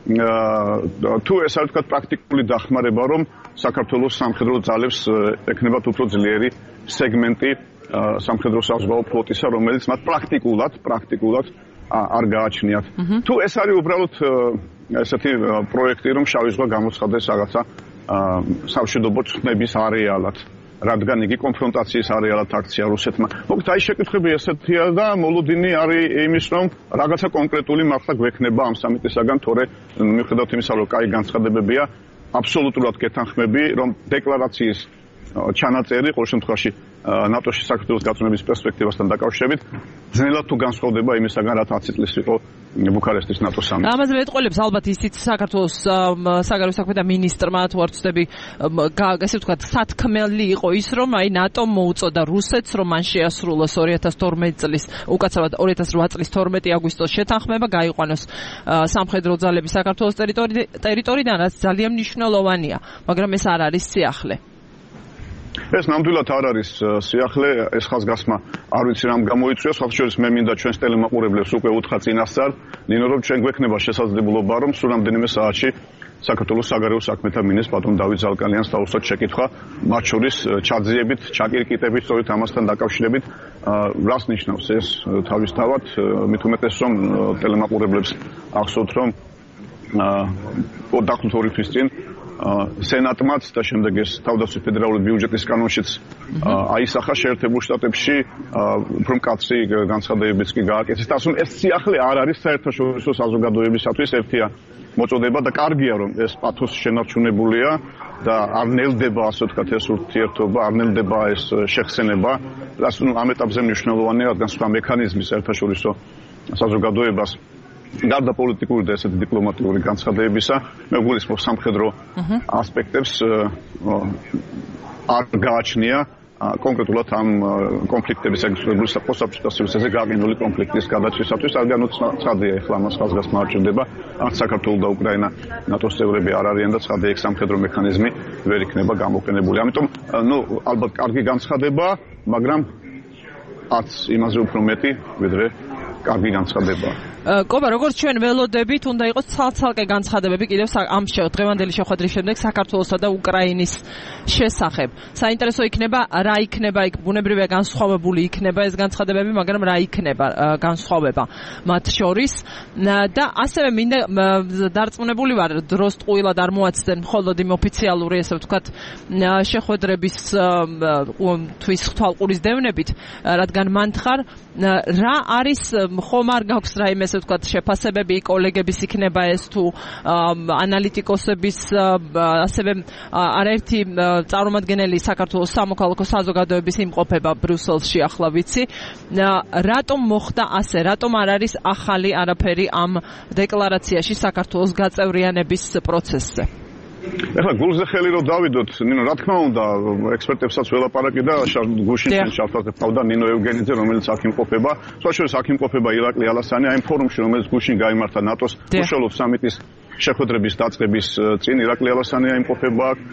თუ ეს არის ვთქვათ პრაქტიკული დახმარება, რომ საქართველოს სამხედრო ძალებს ექნებათ უფრო ძლიერი სეგმენტი სამხედრო საზღვაო ფლოტისა, რომელიც მათ პრაქტიკულად არ გააჩნიათ. თუ ეს არის უბრალოდ ესეთი პროექტი, რომ შავი ზღვა გამოცხადდეს რაღაცა სამშვიდობო წვნების არეალად, რადგან იგი კონფრონტაციის არეალად აქცია რუსეთმა. მოკლედ აი შეკითხვები ესეთია და მოლოდინი არის იმის, რომ რაღაცა კონკრეტული მართლა გვექნება ამ სამიტისაგან, თორე მიუხედავად იმისა, რომ კაი განცხადებებია, აბსოლუტურად გეთანხმები, რომ დეკლარაციის ჩანაწერი ყოველ შემთხვევაში ნატოში საქართველოს გაწმენდის პერსპექტივასთან დაკავშირებით ძნელად თუ განსხვავდება იმისაგან, რაც 10 წლის იყო ბუქარესტის ნატოს სამიტი. ამაზე მეტყოლებს ალბათ ისიც საქართველოს საგარეო საქმეთა მინისტრმა თუ არ ვწდები, ესე ვთქვათ, სათქმელი იყო ის, რომ აი ნატომ მოუწოდა რუსეთს, რომ მან შეასრულოს 2012 წლის, უკაცრავად 2008 წლის 12 აგვისტოს შეთანხმება, გაიყვანოს სამხედრო ძალები საქართველოს ტერიტორიიდან, რაც ძალიან მნიშვნელოვანია, მაგრამ ეს არ არის სიახლე. ეს ნამდვილად არ არის სიახლე, ეს ხაზგასმა არ ვიცი რამ გამოიწვია, სხვათაშორის მე მინდა ჩვენს ტელემაყურებლებს უკვე უთხრა წინასწარ, ნინო, რომ ჩვენ გვექნება შესაძლებლობა, რომ სულ რამდენიმე საათში საქართველოს საგარეო საქმეთა მინისტრს ბატონ დავით ზალკალიანს დავუსვათ შეკითხვა, მათ შორის ჩაძიებით, ჩაკირკიტებით, სწორედ ამასთან დაკავშირებით, რას ნიშნავს ეს თავისთავად, მით უმეტეს რომ ტელემაყურებლებს ახსოვთ, რომ დაახლოებით 2 თვის წინ სენატმაც და შემდეგ ეს თავდაცვის ფედერალური ბიუჯეტის კანონშიც აისახა შეერთებულ შტატებში უფრო მკაცრი განცხადებებიც კი გააკეთეს. ასე რომ ეს სიახლე არ არის საერთაშორისო საზოგადოებისათვის ერთია მოწოდება და კარგია რომ ეს პათოსი შენარჩუნებულია და არ ნელდება ასე ვთქვათ ეს ურთიერთობა, არ ნელდება ეს შეხსენება. ასე რომ ამ ეტაპზე მნიშვნელოვანია, რადგან სხვა მექანიზმი საერთაშორისო საზოგადოებას გარდა პოლიტიკური და ესეთი დიპლომატიური განცხადებებისა, მე გულისხმობ სამხედრო ასპექტებს არ გააჩნია კონკრეტულად ამ კონფლიქტების ეგრეთ პოსტსაბჭოთასზე გაყინული კონფლიქტის გადაწყვეტისათვის, რადგან ცხადია ახლა მას ხაზგასმა არ ჭირდება, არც საქართველო და უკრაინა ნატოს წევრები არ არიან და ცხადია ეგ სამხედრო მექანიზმი ვერ იქნება გამოყენებული. ამიტომ ალბათ კარგი განცხადება, მაგრამ არც იმაზე უფრო მეტი, ვიდრე კარგი განცხადება. კობა, როგორც ჩვენ ველოდებით, უნდა იყოს ცალ-ცალკე განცხადებები კიდევ ამ დღევანდელი შეხვედრის შემდეგ საქართველოსა და უკრაინის შესახებ. საინტერესო იქნება, რა იქნება იქ, ბუნებრივია განსხვავებული იქნება ეს განცხადებები, მაგრამ რა იქნება განსხვავება მათ შორის. და ასევე მინდა დარწმუნებული ვარ, დროს ტყუილად არ მოაცდენ მხოლოდ იმ ოფიციალური, ესე ვთქვათ, შეხვედრების თვის თვალყურის დევნებით, რადგან მანთხარ რა არის ხომ არ გაქვს რაიმე ესე ვთქვათ შეფასებები კოლეგების იქნება ეს თუ ანალიტიკოსების ასევე არაერთი წარმომადგენელი საქართველოს სამოქალაქო საზოგადოების იმყოფება ბრიუსელში ახლა ვიცი რატომ მოხდა ასე რატომ არ არის ახალი არაფერი ამ დეკლარაციაში საქართველოს გაწევრიანების პროცესზე ეხლა გულზე ხელი რომ დავიდოთ, ნინო, რა თქმა უნდა, ექსპერტებსაც ველაპარაკე და გუშინ შავთაზე ფავდა ნინო ევგენიძე, რომელიც აქ იმყოფება. სხვაშორის აქ იმყოფება ირაკლი ალასანი, აი ფორუმში, რომელიც გუშინ გაიმართა ნატოს უშუალო სამიტის შეხვედრების დაწყების წინ ირაკლი ალასანი იმყოფება აქ.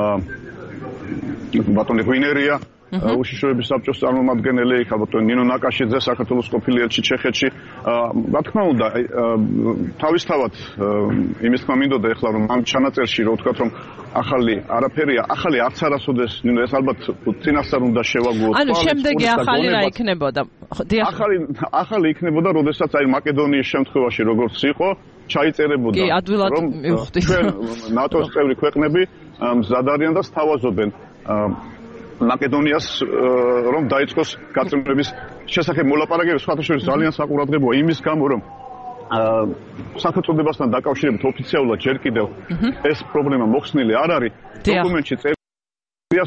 ბატონი ღვინერია უშიშროების საბჭოს წარმომადგენელი, ალბათ ნინო ნაკაშიძე, საქართველოს ყოფილი ელჩი ჩეხეთში. რა თქმა უნდა, თავისთავად იმის თქმა მინდოდა ეხლა რომ ამ ჩანაწერში რო ვთქვათ რომ ახალი არაფერია, ახალი არც არასოდეს, ნინო ეს ალბათ წინასწარ უნდა შევაგუოთ. ანუ შემდეგი ახალი რა იქნებოდა? ახალი იქნებოდა, როდესაც აი მაკედონიის შემთხვევაში როგორც იყო, ჩაიწერებოდა რომ ჩვენ ნატოს წევრი ქვეყნები მზად არიან და სთავაზობენ მაკედონიას რომ დაიწყოს გაწმენდების შესახებ მოლაპარაკებები სხვათა შორის ძალიან საყურადღებოა იმის გამო რომ სახელმწიფოსთან დაკავშირებით ოფიციალურად ჯერ კიდევ ეს პრობლემა მოხსნილი არ არის. დოკუმენტში წერია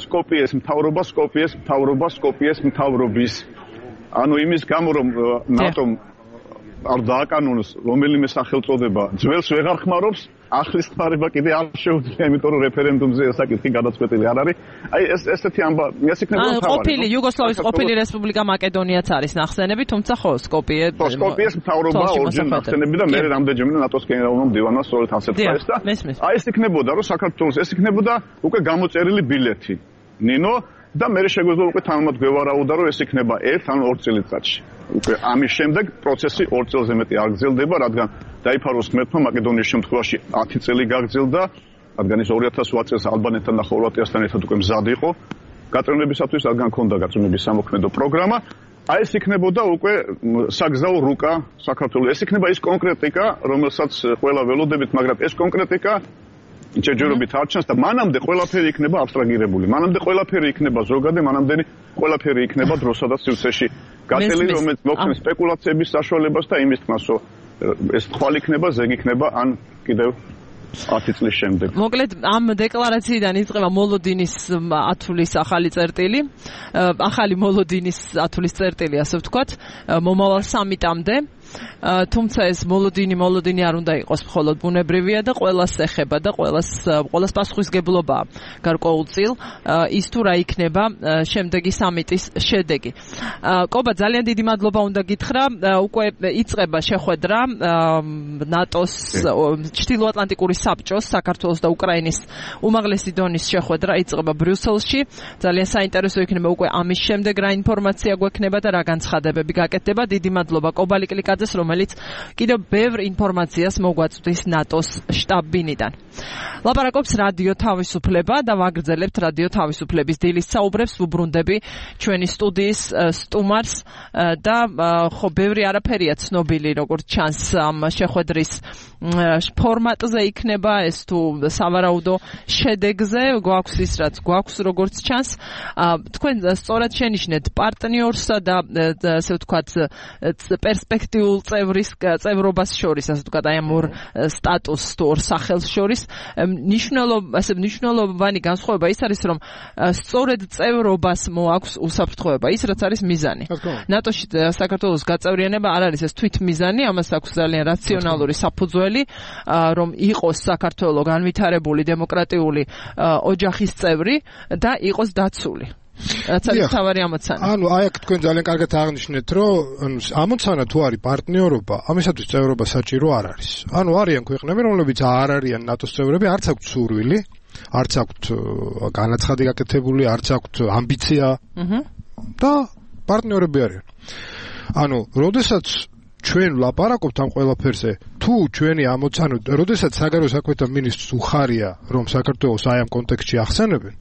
Skopjes მთავრობის. ანუ იმის გამო რომ ნატომ არ დააკანონოს რომელიმე სახელწოდება ძველს ვეღარ ხმარობს, ახლის ხმარება კიდე არ შეუძლია, იმიტომ რომ რეფერენდუმზე საკითხი გადაწყვეტილი არ არის. აი ესეთი ამბავი, ეს იქნება თავი. ყოფილი იუგოსლავიის ყოფილი რესპუბლიკა მაკედონიაც არის ნახსენები, თუმცა ხო Skopjes მთავრობა ორჯერ ნახსენები და მე რამდენჯერმე ნატოს გენერალურმა მდივანმა სწორედ ასეთ ეს და აი ეს იქნებოდა რომ საქართველოს ეს იქნებოდა უკვე გამოწერილი ბილეთი. ნინო და მე შეგვიძლია უკვე თანამად გვევარაუდა რომ ეს იქნება 1 ან 2 წელიწადში. უკვე ამის შემდეგ პროცესი 2 წელზე მეტი არ გრძელდება, რადგან დაიფაროს ღმერთმა მაკედონიის შემთხვევაში 10 წელი გაგრძელდა, რადგან ის 2008 წელს ალბანეთთან და ხორვატიასთან ერთად უკვე მზად იყო გაწევრებისათვის, რადგან ქონდა გაწევრების სამოქმედო პროგრამა. აი ეს იქნებოდა უკვე საგზაო რუკა საქართველოს. ეს იქნება ის კონკრეტიკა, რომელსაც ყველა ველოდებით, მაგრამ ეს კონკრეტიკა ჯერჯერობით არ ჩანს და მანამდე ყველაფერი იქნება აბსტრაგირებული. მანამდე ყველაფერი იქნება ზოგადად, მანამდე ყველაფერი იქნება დროსა და სივრცეში გაწეული, რომელიც მოქმედ სპეკულაციების საშუალებას და იმის თქმას, რომ ეს თვალ იქნება, ზეг იქნება, ან კიდევ 10 წლის შემდეგ. მოკლედ ამ დეკლარაციიდან იწყება მოლოდინის ათulis ახალი წერტილი, ახალი მოლოდინის ათulis წერტილი, ასე ვთქვათ, მომავალ სამიტამდე. თუმცა ეს მოლოდინი არ უნდა იყოს მხოლოდ ბუნებრივია და ყველას ეხება და ყველას პასუხისგებლობა გარკვეულწილ ის თუ რა იქნება შემდეგი სამიტის შედეგი. კობა, ძალიან დიდი მადლობა უნდა გითხრა. უკვე იწყება შეხვედრა ნატოს ჩრდილოატლანტიკური საბჭოს საქართველოს და უკრაინის უმაღლესი დონის შეხვედრა იწყება ბრიუსელში. ძალიან საინტერესო იქნება უკვე ამის შემდეგ რა ინფორმაცია გვექნება და რა განცხადებები გაკეთდება. დიდი მადლობა კობა ლიკლიაძეს, რომელიც კიდევ ბევრ ინფორმაციას მოგვაწვდის ნატოს შტაბ-ბინიდან. ლაპარაკობს რადიო თავისუფლება და ვაგრძელებთ რადიო თავისუფლების დილის საუბრებს, ვუბრუნდები ჩვენი სტუდიის სტუმარს და ხო ბევრი არაფერია ცნობილი, როგორც ჩანს ამ შეხვედრის ფორმატზე იქნება ეს თუ სავარაუდო შედეგზე გვაქვს ის რაც გვაქვს როგორც ჩანს. თქვენ სწორად შენიშნეთ პარტნიორსა და ასე ვთქვათ პერსპექტიულ წევრობას შორის, ასე ვთქვათ, აი ამ ორ სტატუსს თუ ორ სახელს შორის მნიშვნელოვანი განსხვავება ის არის, რომ სწორედ წევრობას მოაქვს უსაფრთხოება, ის რაც არის მიზანი. ნატოში საქართველოს გაწევრიანება არ არის ეს თვითმიზანი, ამას აქვს ძალიან რაციონალური საფუძველი, რომ იყოს საქართველო განვითარებული დემოკრატიული ოჯახის წევრი და იყოს დაცული. რაც არის თავარი ამოცანა. ანუ აი აქ თქვენ ძალიან კარგად აღნიშნეთ, რომ ამოცანა თუ არის პარტნიორობა, ამისათვის წევრობა საჭირო არ არის. ანუ არიან ქვეყნები, რომლებიც არ არიან ნატოს წევრები, არც აქვთ სურვილი, არც აქვთ განაცხადი გაკეთებული, არც აქვთ ამბიცია და პარტნიორები არიან. ანუ როდესაც ჩვენ ვლაპარაკობთ ამ ყველაფერზე, თუ ჩვენი ამოცანა, როდესაც საგარეო საქმეთა მინისტრს უხარია, რომ საქართველოს აი ამ კონტექსტში ახსენებენ,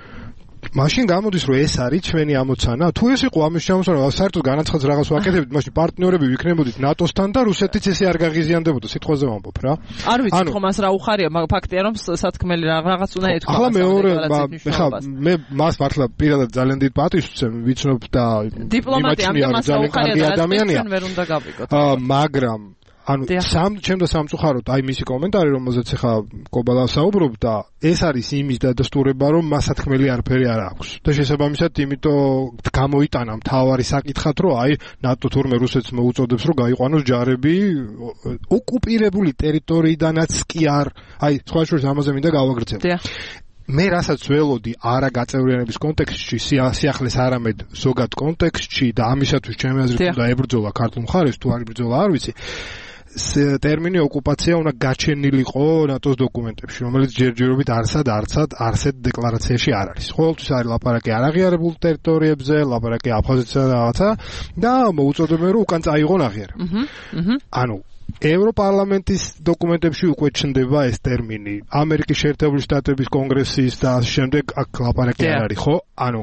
მაშინ გამოდის, რომ ეს არის ჩვენი ამოცანა. თუ ეს იყო ამის ჩამოსვლა, საერთოდ განაცხადს რაღაც ვაკეთებთ, მაშინ პარტნიორები ვიქნებოდით ნატოსთან და რუსეთიც ესე არ გაღიზიანდებოდა, სიტყვაზე ვამბობ რა. არ ვიცი ხომ მას რა უხარია, მაგრამ ფაქტია, რომ სათქმელი რაღაც უნდა ეთქვა. ახლა მეორე, ეხლა მე მას მართლა პირადად ძალიან დიდ პატივს ვცემ, ვიცნობ და დიპლომატია, ამიტომ მას რა უხარია, ჩვენ ვერ უნდა გავიგოთ. მაგრამ ანუ ჩემდა სამწუხაროდ აი მისი კომენტარი, რომელზეც ახლა კობალა საუბრობ და ეს არის იმის დადასტურება, რომ მასათქმელი არაფერი არ აქვს. და შესაბამისად, იმიტომ გამოიტანა მთავარი საკითხად, რომ აი ნატო თურმე რუსეთს მოუწოდებს, რომ გაიყვანოს ჯარები ოკუპირებული ტერიტორიიდანაც კი არ, აი სხვა შორის ამაზე მინდა გავაგრძელო. მე რასაც ველოდი არა გაწევრიანების კონტექსტში, სიახლეს არამედ ზოგად კონტექსტში და ამისათვის ჩემი აზრით უნდა ებრძოლა ქართულ მხარეს, თუ არ იბრძოლა არ ვიცი. ტერმინი ოკუპაცია უნდა გაჩენილიყო ნატოს დოკუმენტებში, რომელიც ჯერჯერობით არსად დეკლარაციაში არ არის. ყოველთვის არის ლაპარაკი არაღიარებულ ტერიტორიებზე, ლაპარაკი აფხაზეთსა და რაღაცა და მოუწოდებენ რომ უკან წაიღონ აღიარება. ანუ ევროპარლამენტის დოკუმენტებში უკვე ჩნდება ეს ტერმინი. ამერიკის შეერთებული შტატების კონგრესის და შემდეგ აქ ლაპარაკი არ არის, ხო? ანუ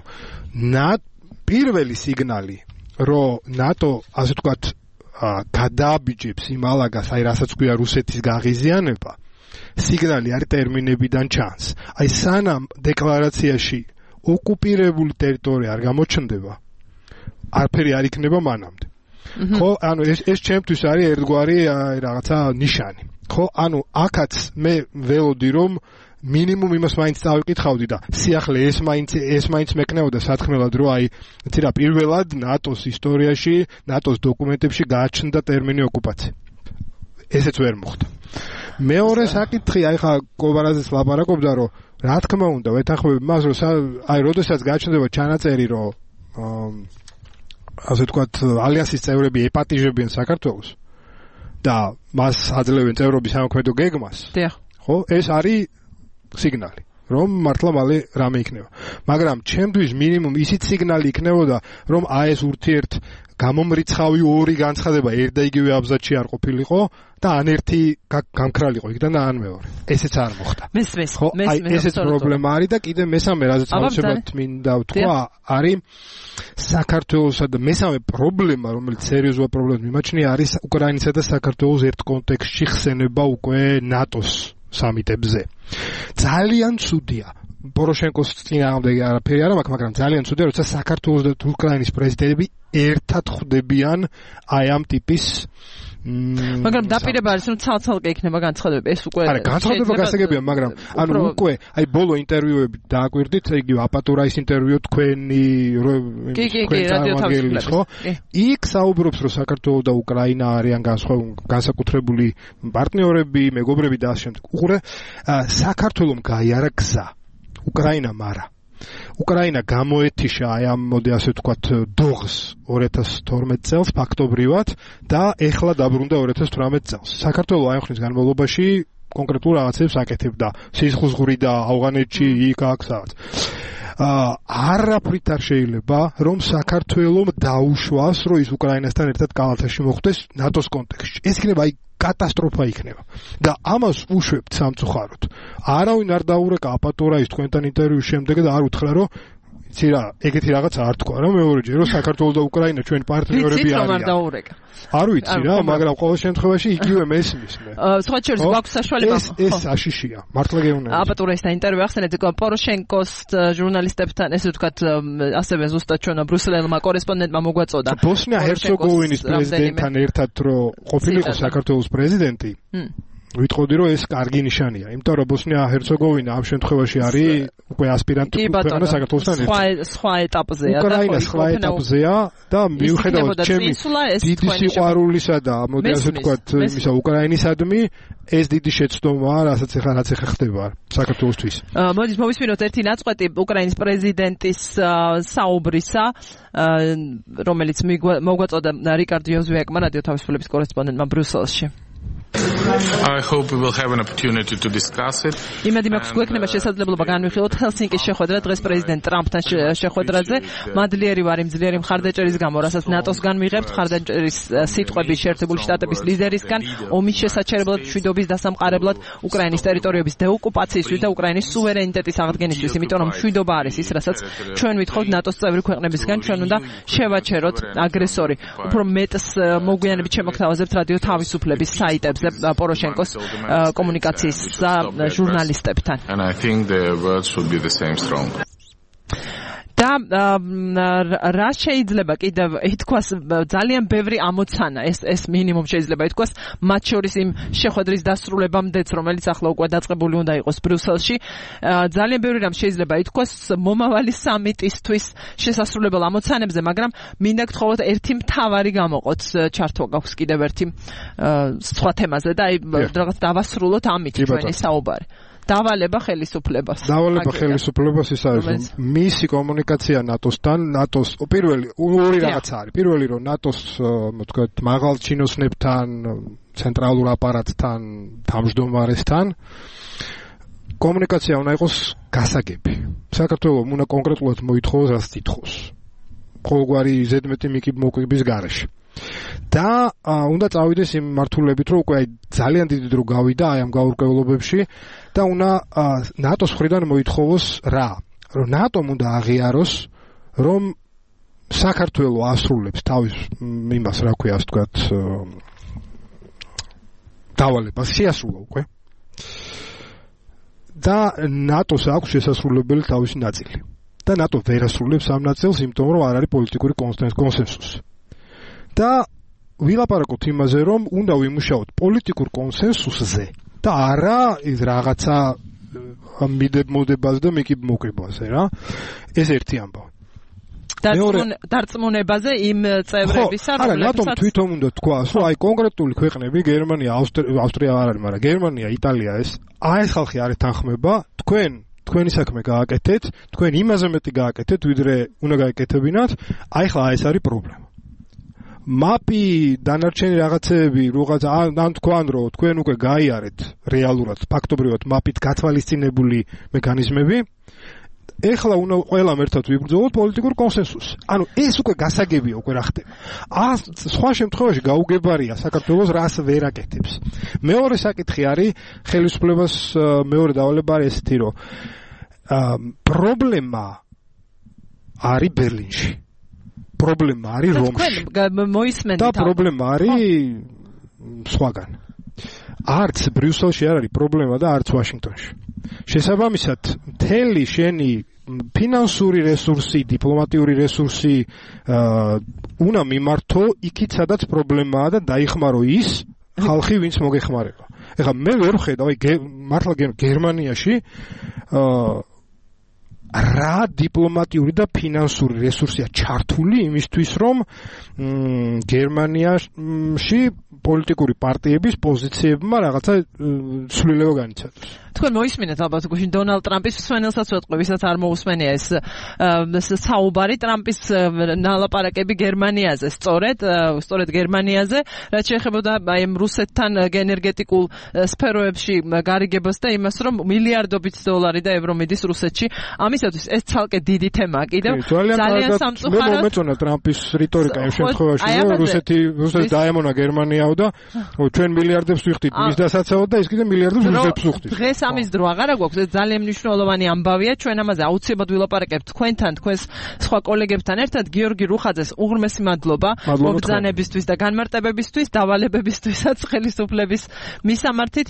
პირველი სიგნალი, რომ ნატო, ასე ვთქვათ, გადააბიჯებს იმ ალაგას, აი რასაც ქვია რუსეთის გაღიზიანება, სიგნალი არის ტერმინებიდან ჩანს. აი სანამ დეკლარაციაში ოკუპირებული ტერიტორია არ გამოჩნდება, არაფერი არ იქნება მანამდე. ხო, ანუ ეს ჩემთვის არის ერთგვარი რაღაცა ნიშანი. ხო, ანუ აქაც მე ველოდი რომ მინიმუმ იმას მაინც წავიკითხავდი და სიახლე ეს მაინც მეკნეოდა სათხმელად რომ აი იცი რა პირველად ნატოს ისტორიაში ნატოს დოკუმენტებში გააჩნდა ტერმინი ოკუპაცია ესეც ვერ მოხდა მეორე საკითხი აი ხა კობარაძეც ლაპარაკობდა რომ რა თქმა უნდა ვეთანხმები მას რომ აი როდესაც გაჩნდება ჩანაწერი რომ ასე ვთქვათ ალიანსის წევრები ეპატიჟებიან საქართველოს და მას აძლევენ წევრობის სამოქმედო გეგმას ხო ეს არის სიგნალი რომ მართლა მალე რამე იქნება მაგრამ ჩემთვის მინიმუმ ისიც სიგნალი იქნებოდა რომ აი ეს ურთიერთ გამომრიცხავი ორი განცხადება ერთ და იგივე აბზაცში არ ყოფილიყო და ან ერთი გამქრალიყო იქიდან და ან მეორე ესეც არ მოხდა ხო აი ესეც პრობლემა არის და კიდე მესამე რაზეც ავსებად მინდა ვთქვა არის საქართველოსა და მესამე პრობლემა რომელიც სერიოზული პრობლემა მიმაჩნია არის უკრაინისა და საქართველოს ერთ კონტექსტში ხსენება უკვე ნატოს სამიტებზე. ძალიან ცუდია. პოროშენკოს წინააღმდეგი არაფერი არ მაქვს, მაგრამ ძალიან ცუდია, როცა საქართველოს და უკრაინის პრეზიდენტები ერთად ხვდებიან აი ამ ტიპის მაგრამ დაპირება არის რომ ცალ-ცალკე იქნება განცხადებები ეს უკვე არა განცხადება გასაგებია მაგრამ ანუ უკვე აი ბოლო ინტერვიუები დააკვირდით იგივე აპატურაის ინტერვიუ თქვენი კი რადიო თავისუფლების ხო იქ საუბრობს რომ საქართველო და უკრაინა არიან განსაკუთრებული პარტნიორები მეგობრები და ასე შემდეგ უყურე საქართველომ გაიარა გზა უკრაინამ არა უკრაინა გამოეთიშა აი ამ მოდი ასე ვთქვათ დოღს 2012 წელს ფაქტობრივად და ეხლა დაბრუნდა 2018 წელს. საქართველოს აი ხნის განმავლობაში კონკრეტულ რაღაცებს აკეთებდა. სისხლძღვრი და ავღანეთში იქ აქ სადაც. არაფრით არ შეიძლება რომ საქართველოს დაუშვას რომ ის უკრაინასთან ერთად კალათაში მოხვდეს ნატოს კონტექსტში. ეს იქნება აი კატასტროფა იქნება და ამას უშვებთ სამწუხაროდ. არავინ არ დაურეკა აპატურაის თქვენთან ინტერვიუს შემდეგ და არ უთხრა რომ იცი რა, ეგეთი რაღაც არ თქვა რა მეორეჯერ რომ საქართველოს და უკრაინა ჩვენ პარტნიორები არიან. არ ვიცი რა, მაგრამ ყოველ შემთხვევაში იგივე მესმის მე. სხვა შორის გვაქვს საშუალება. ეს აშიშია, მართლა გეუბნები. აპატურაისთან ინტერვიუ ახსენეთ პოროშენკოს ჟურნალისტებთან, ესე ვთქვათ, ასევე ზუსტად ჩვენო ბრუსელელმა კორესპონდენტმა მოგვაწოდა. ბოსნია-ჰერცეგოვინის პრეზიდენტთან ერთად რომ ყოფილიყო საქართველოს პრეზიდენტი. ვიტყოდი რომ ეს კარგი ნიშანია, იმიტომ რომ ბოსნია-ჰერცეგოვინა ამ შემთხვევაში არის უკვე ასპირანტი ქვეყანა საქართველოსთან ერთად. სხვა ეტაპზეა და უკრაინა სხვა ეტაპზეა და მიუხედავად ჩემი დიდი სიყვარულისა და მოდი ასე ვთქვათ იმისა უკრაინისადმი ეს დიდი შეცდომაა, რაც ეხლა ხდება საქართველოსთვის. მოდით მოვისმინოთ ერთი ნაწყვეტი უკრაინის პრეზიდენტის საუბრისა, რომელიც მოგვაწოდა რიკარდ იოზვიაკმა რადიო თავისუფლების კორესპონდენტმა ბრიუსელში. I hope we will have an opportunity to discuss it. იმედი მაქვს გვექნება შესაძლებლობა განვიხილოთ ჰელსინკის შეხვედრა დღეს პრეზიდენტ ტრამპთან შეხვედრაზე. მადლიერი ვარ იმ ძლიერი მხარდაჭერის გამო, რასაც ნატოსგან მიღებთ, მხარდაჭერის სიტყვები შეერთებული შტატების ლიდერისგან, ომის შესაჩერებლად, მშვიდობის დასამყარებლად, უკრაინის ტერიტორიების დეოკუპაციისთვის და უკრაინის სუვერენიტეტის აღდგენისთვის, იმიტომ რომ მშვიდობა არის ის, რასაც ჩვენ ვითხოვთ ნატოს წევრი ქვეყნებისგან, ჩვენ უნდა შევაჩეროთ აგრესორი. უფრო მეტს მოგვიანებით შემოგთავაზებთ რადიო თავისუფლების საიტებზე პოროშენკოს კომუნიკაციის ჟურნალისტებთან. And I think the words should be the same strong. და რა შეიძლება კიდევ ითქვას ძალიან ბევრი ამოცანა ეს მინიმუმ შეიძლება ითქვას მათ შორის იმ შეხვედრის დასრულებამდეც რომელიც ახლა უკვე დაწყებული უნდა იყოს ბრიუსელში ძალიან ბევრი რამ შეიძლება ითქვას მომავალი სამიტისთვის შესასრულებელ ამოცანებზე მაგრამ მინდა გთხოვოთ ერთი მთავარი გამოყოთ ჩართვა გაქვს კიდევ ერთი სხვა თემაზე და აი რაღაც დავასრულოთ ამით ჩვენი საუბარი დავალება ხელისუფლებას. დავალება ხელისუფლებას ის არის რომ მისი კომუნიკაცია ნატოსთან, ნატოს პირველი ორი რაღაც არის. პირველი რომ ნატოს ვთქვათ მაღალ ჩინოსნებთან, ცენტრალურ აპარატთან, თავმჯდომარესთან კომუნიკაცია უნდა იყოს გასაგები. საქართველოს უნდა კონკრეტულად მოითხოვოს რაც თითხოვს. ყოველგვარი ზედმეტი მოკვების გარეშე. და უნდა წავიდეს იმ მართულებით რომ უკვე ძალიან დიდი დრო გავიდა აი ამ გაურკვევლობებში და უნდა ნატოს მხრიდან მოითხოვოს რა რომ ნატომ უნდა აღიაროს რომ საქართველოს ასრულებს თავის იმას რა ქვია ასე ვთქვათ დავალებას შეასრულა უკვე და ნატოს აქვს შესასრულებელი თავისი ნაწილი და ნატო ვერ ასრულებს ამ ნაწილს იმიტომ რომ არ არის პოლიტიკური კონსენსუსი და ვილაპარაკოთ იმაზე, რომ უნდა ვიმუშაოთ პოლიტიკურ კონსენსუსზე და არა ის რაღაცა მიდემოდებაზე და მოკრიბაზე რა. ეს ერთი ამბავი. დარწმუნებაზე იმ წევრებისა, რომლებსაც არა, რატომ თვითონ უნდა თქვას, რომ აი კონკრეტული ქვეყნები, გერმანია, ავსტრია არ არის, მაგრამ გერმანია, იტალია ეს ხალხი არ ეთანხმება, თქვენი საქმე გააკეთეთ, თქვენ იმაზე მეტი გააკეთეთ, ვიდრე უნდა გაეკეთებინათ, აი ხა ეს არის პრობლემა. მაპი დანარჩენი რაღაცეები, ან თქვან რომ თქვენ უკვე გაიარეთ რეალურად, ფაქტობრივად მაპით გათვალისწინებული მექანიზმები, ეხლა უნდა ყველამ ერთად ვიბრძოლოთ პოლიტიკურ კონსენსუსს. ანუ ეს უკვე გასაგებია, უკვე რა ხდება. სხვა შემთხვევაში გაუგებარია საქართველოს რას ვერ აკეთებს. მეორე საკითხი არის ხელისუფლებას მეორე დავალება არის ესეთი, რომ პრობლემა არის ბერლინში. პრობლემა არის რომში. მოისმენთ და პრობლემა არის სხვაგან. არც ბრიუსელში არ არის პრობლემა და არც ვაშინგტონში. შესაბამისად, მთელი შენი ფინანსური რესურსი, დიპლომატიური რესურსი უნდა მიმართო იქით, სადაც პრობლემაა და დაიხმარო ის ხალხი, ვინც მოგეხმარება. ეხლა მე ვერ ვხედავ, მართლა გერმანიაში რა დიპლომატიური და ფინანსური რესურსია ჩართული იმისთვის, რომ გერმანიაში პოლიტიკური პარტიების პოზიციებმა რაღაცა ცვლილება განიცადოს. თქვენ მოისმინეთ ალბათ გუშინ დონალდ ტრამპის მსმენელსაც ვეთყვი, ვისაც არ მოусმენია ეს საუბარი ტრამპის ნალაპარაკები გერმანიაზე, სწორედ გერმანიაზე, რაც შეეხებოდა აი რუსეთთან ენერგეტიკულ სფეროებში გარიგებას და იმას, რომ მილიარდობით დოლარი და ევრო მიდის რუსეთში. ამისათვის ეს ცალკე დიდი თემაა კიდევ. ძალიან სამწუხაროდ. მე მომეწონა ტრამპის რიტორიკა იმ შემთხვევაში, რომ რუსეთი დაემონა გერმანიაო და ჩვენ მილიარდებს ვიხდით მის დასაცავად და ის კიდე მილიარდებს რუსეთს ვიხდით. დღეს ამის დრო აღარა გვაქვს, ეს ძალიან მნიშვნელოვანი ამბავია, ჩვენ ამაზე აუცილებლად ვილაპარაკებთ თქვენთან, თქვენს სხვა კოლეგებთან ერთად. გიორგი რუხაძეს უღრმესი მადლობა მოგზანებისთვის და განმარტებებისთვის, დავალებებისთვისაც ხელისუფლების მისამართით.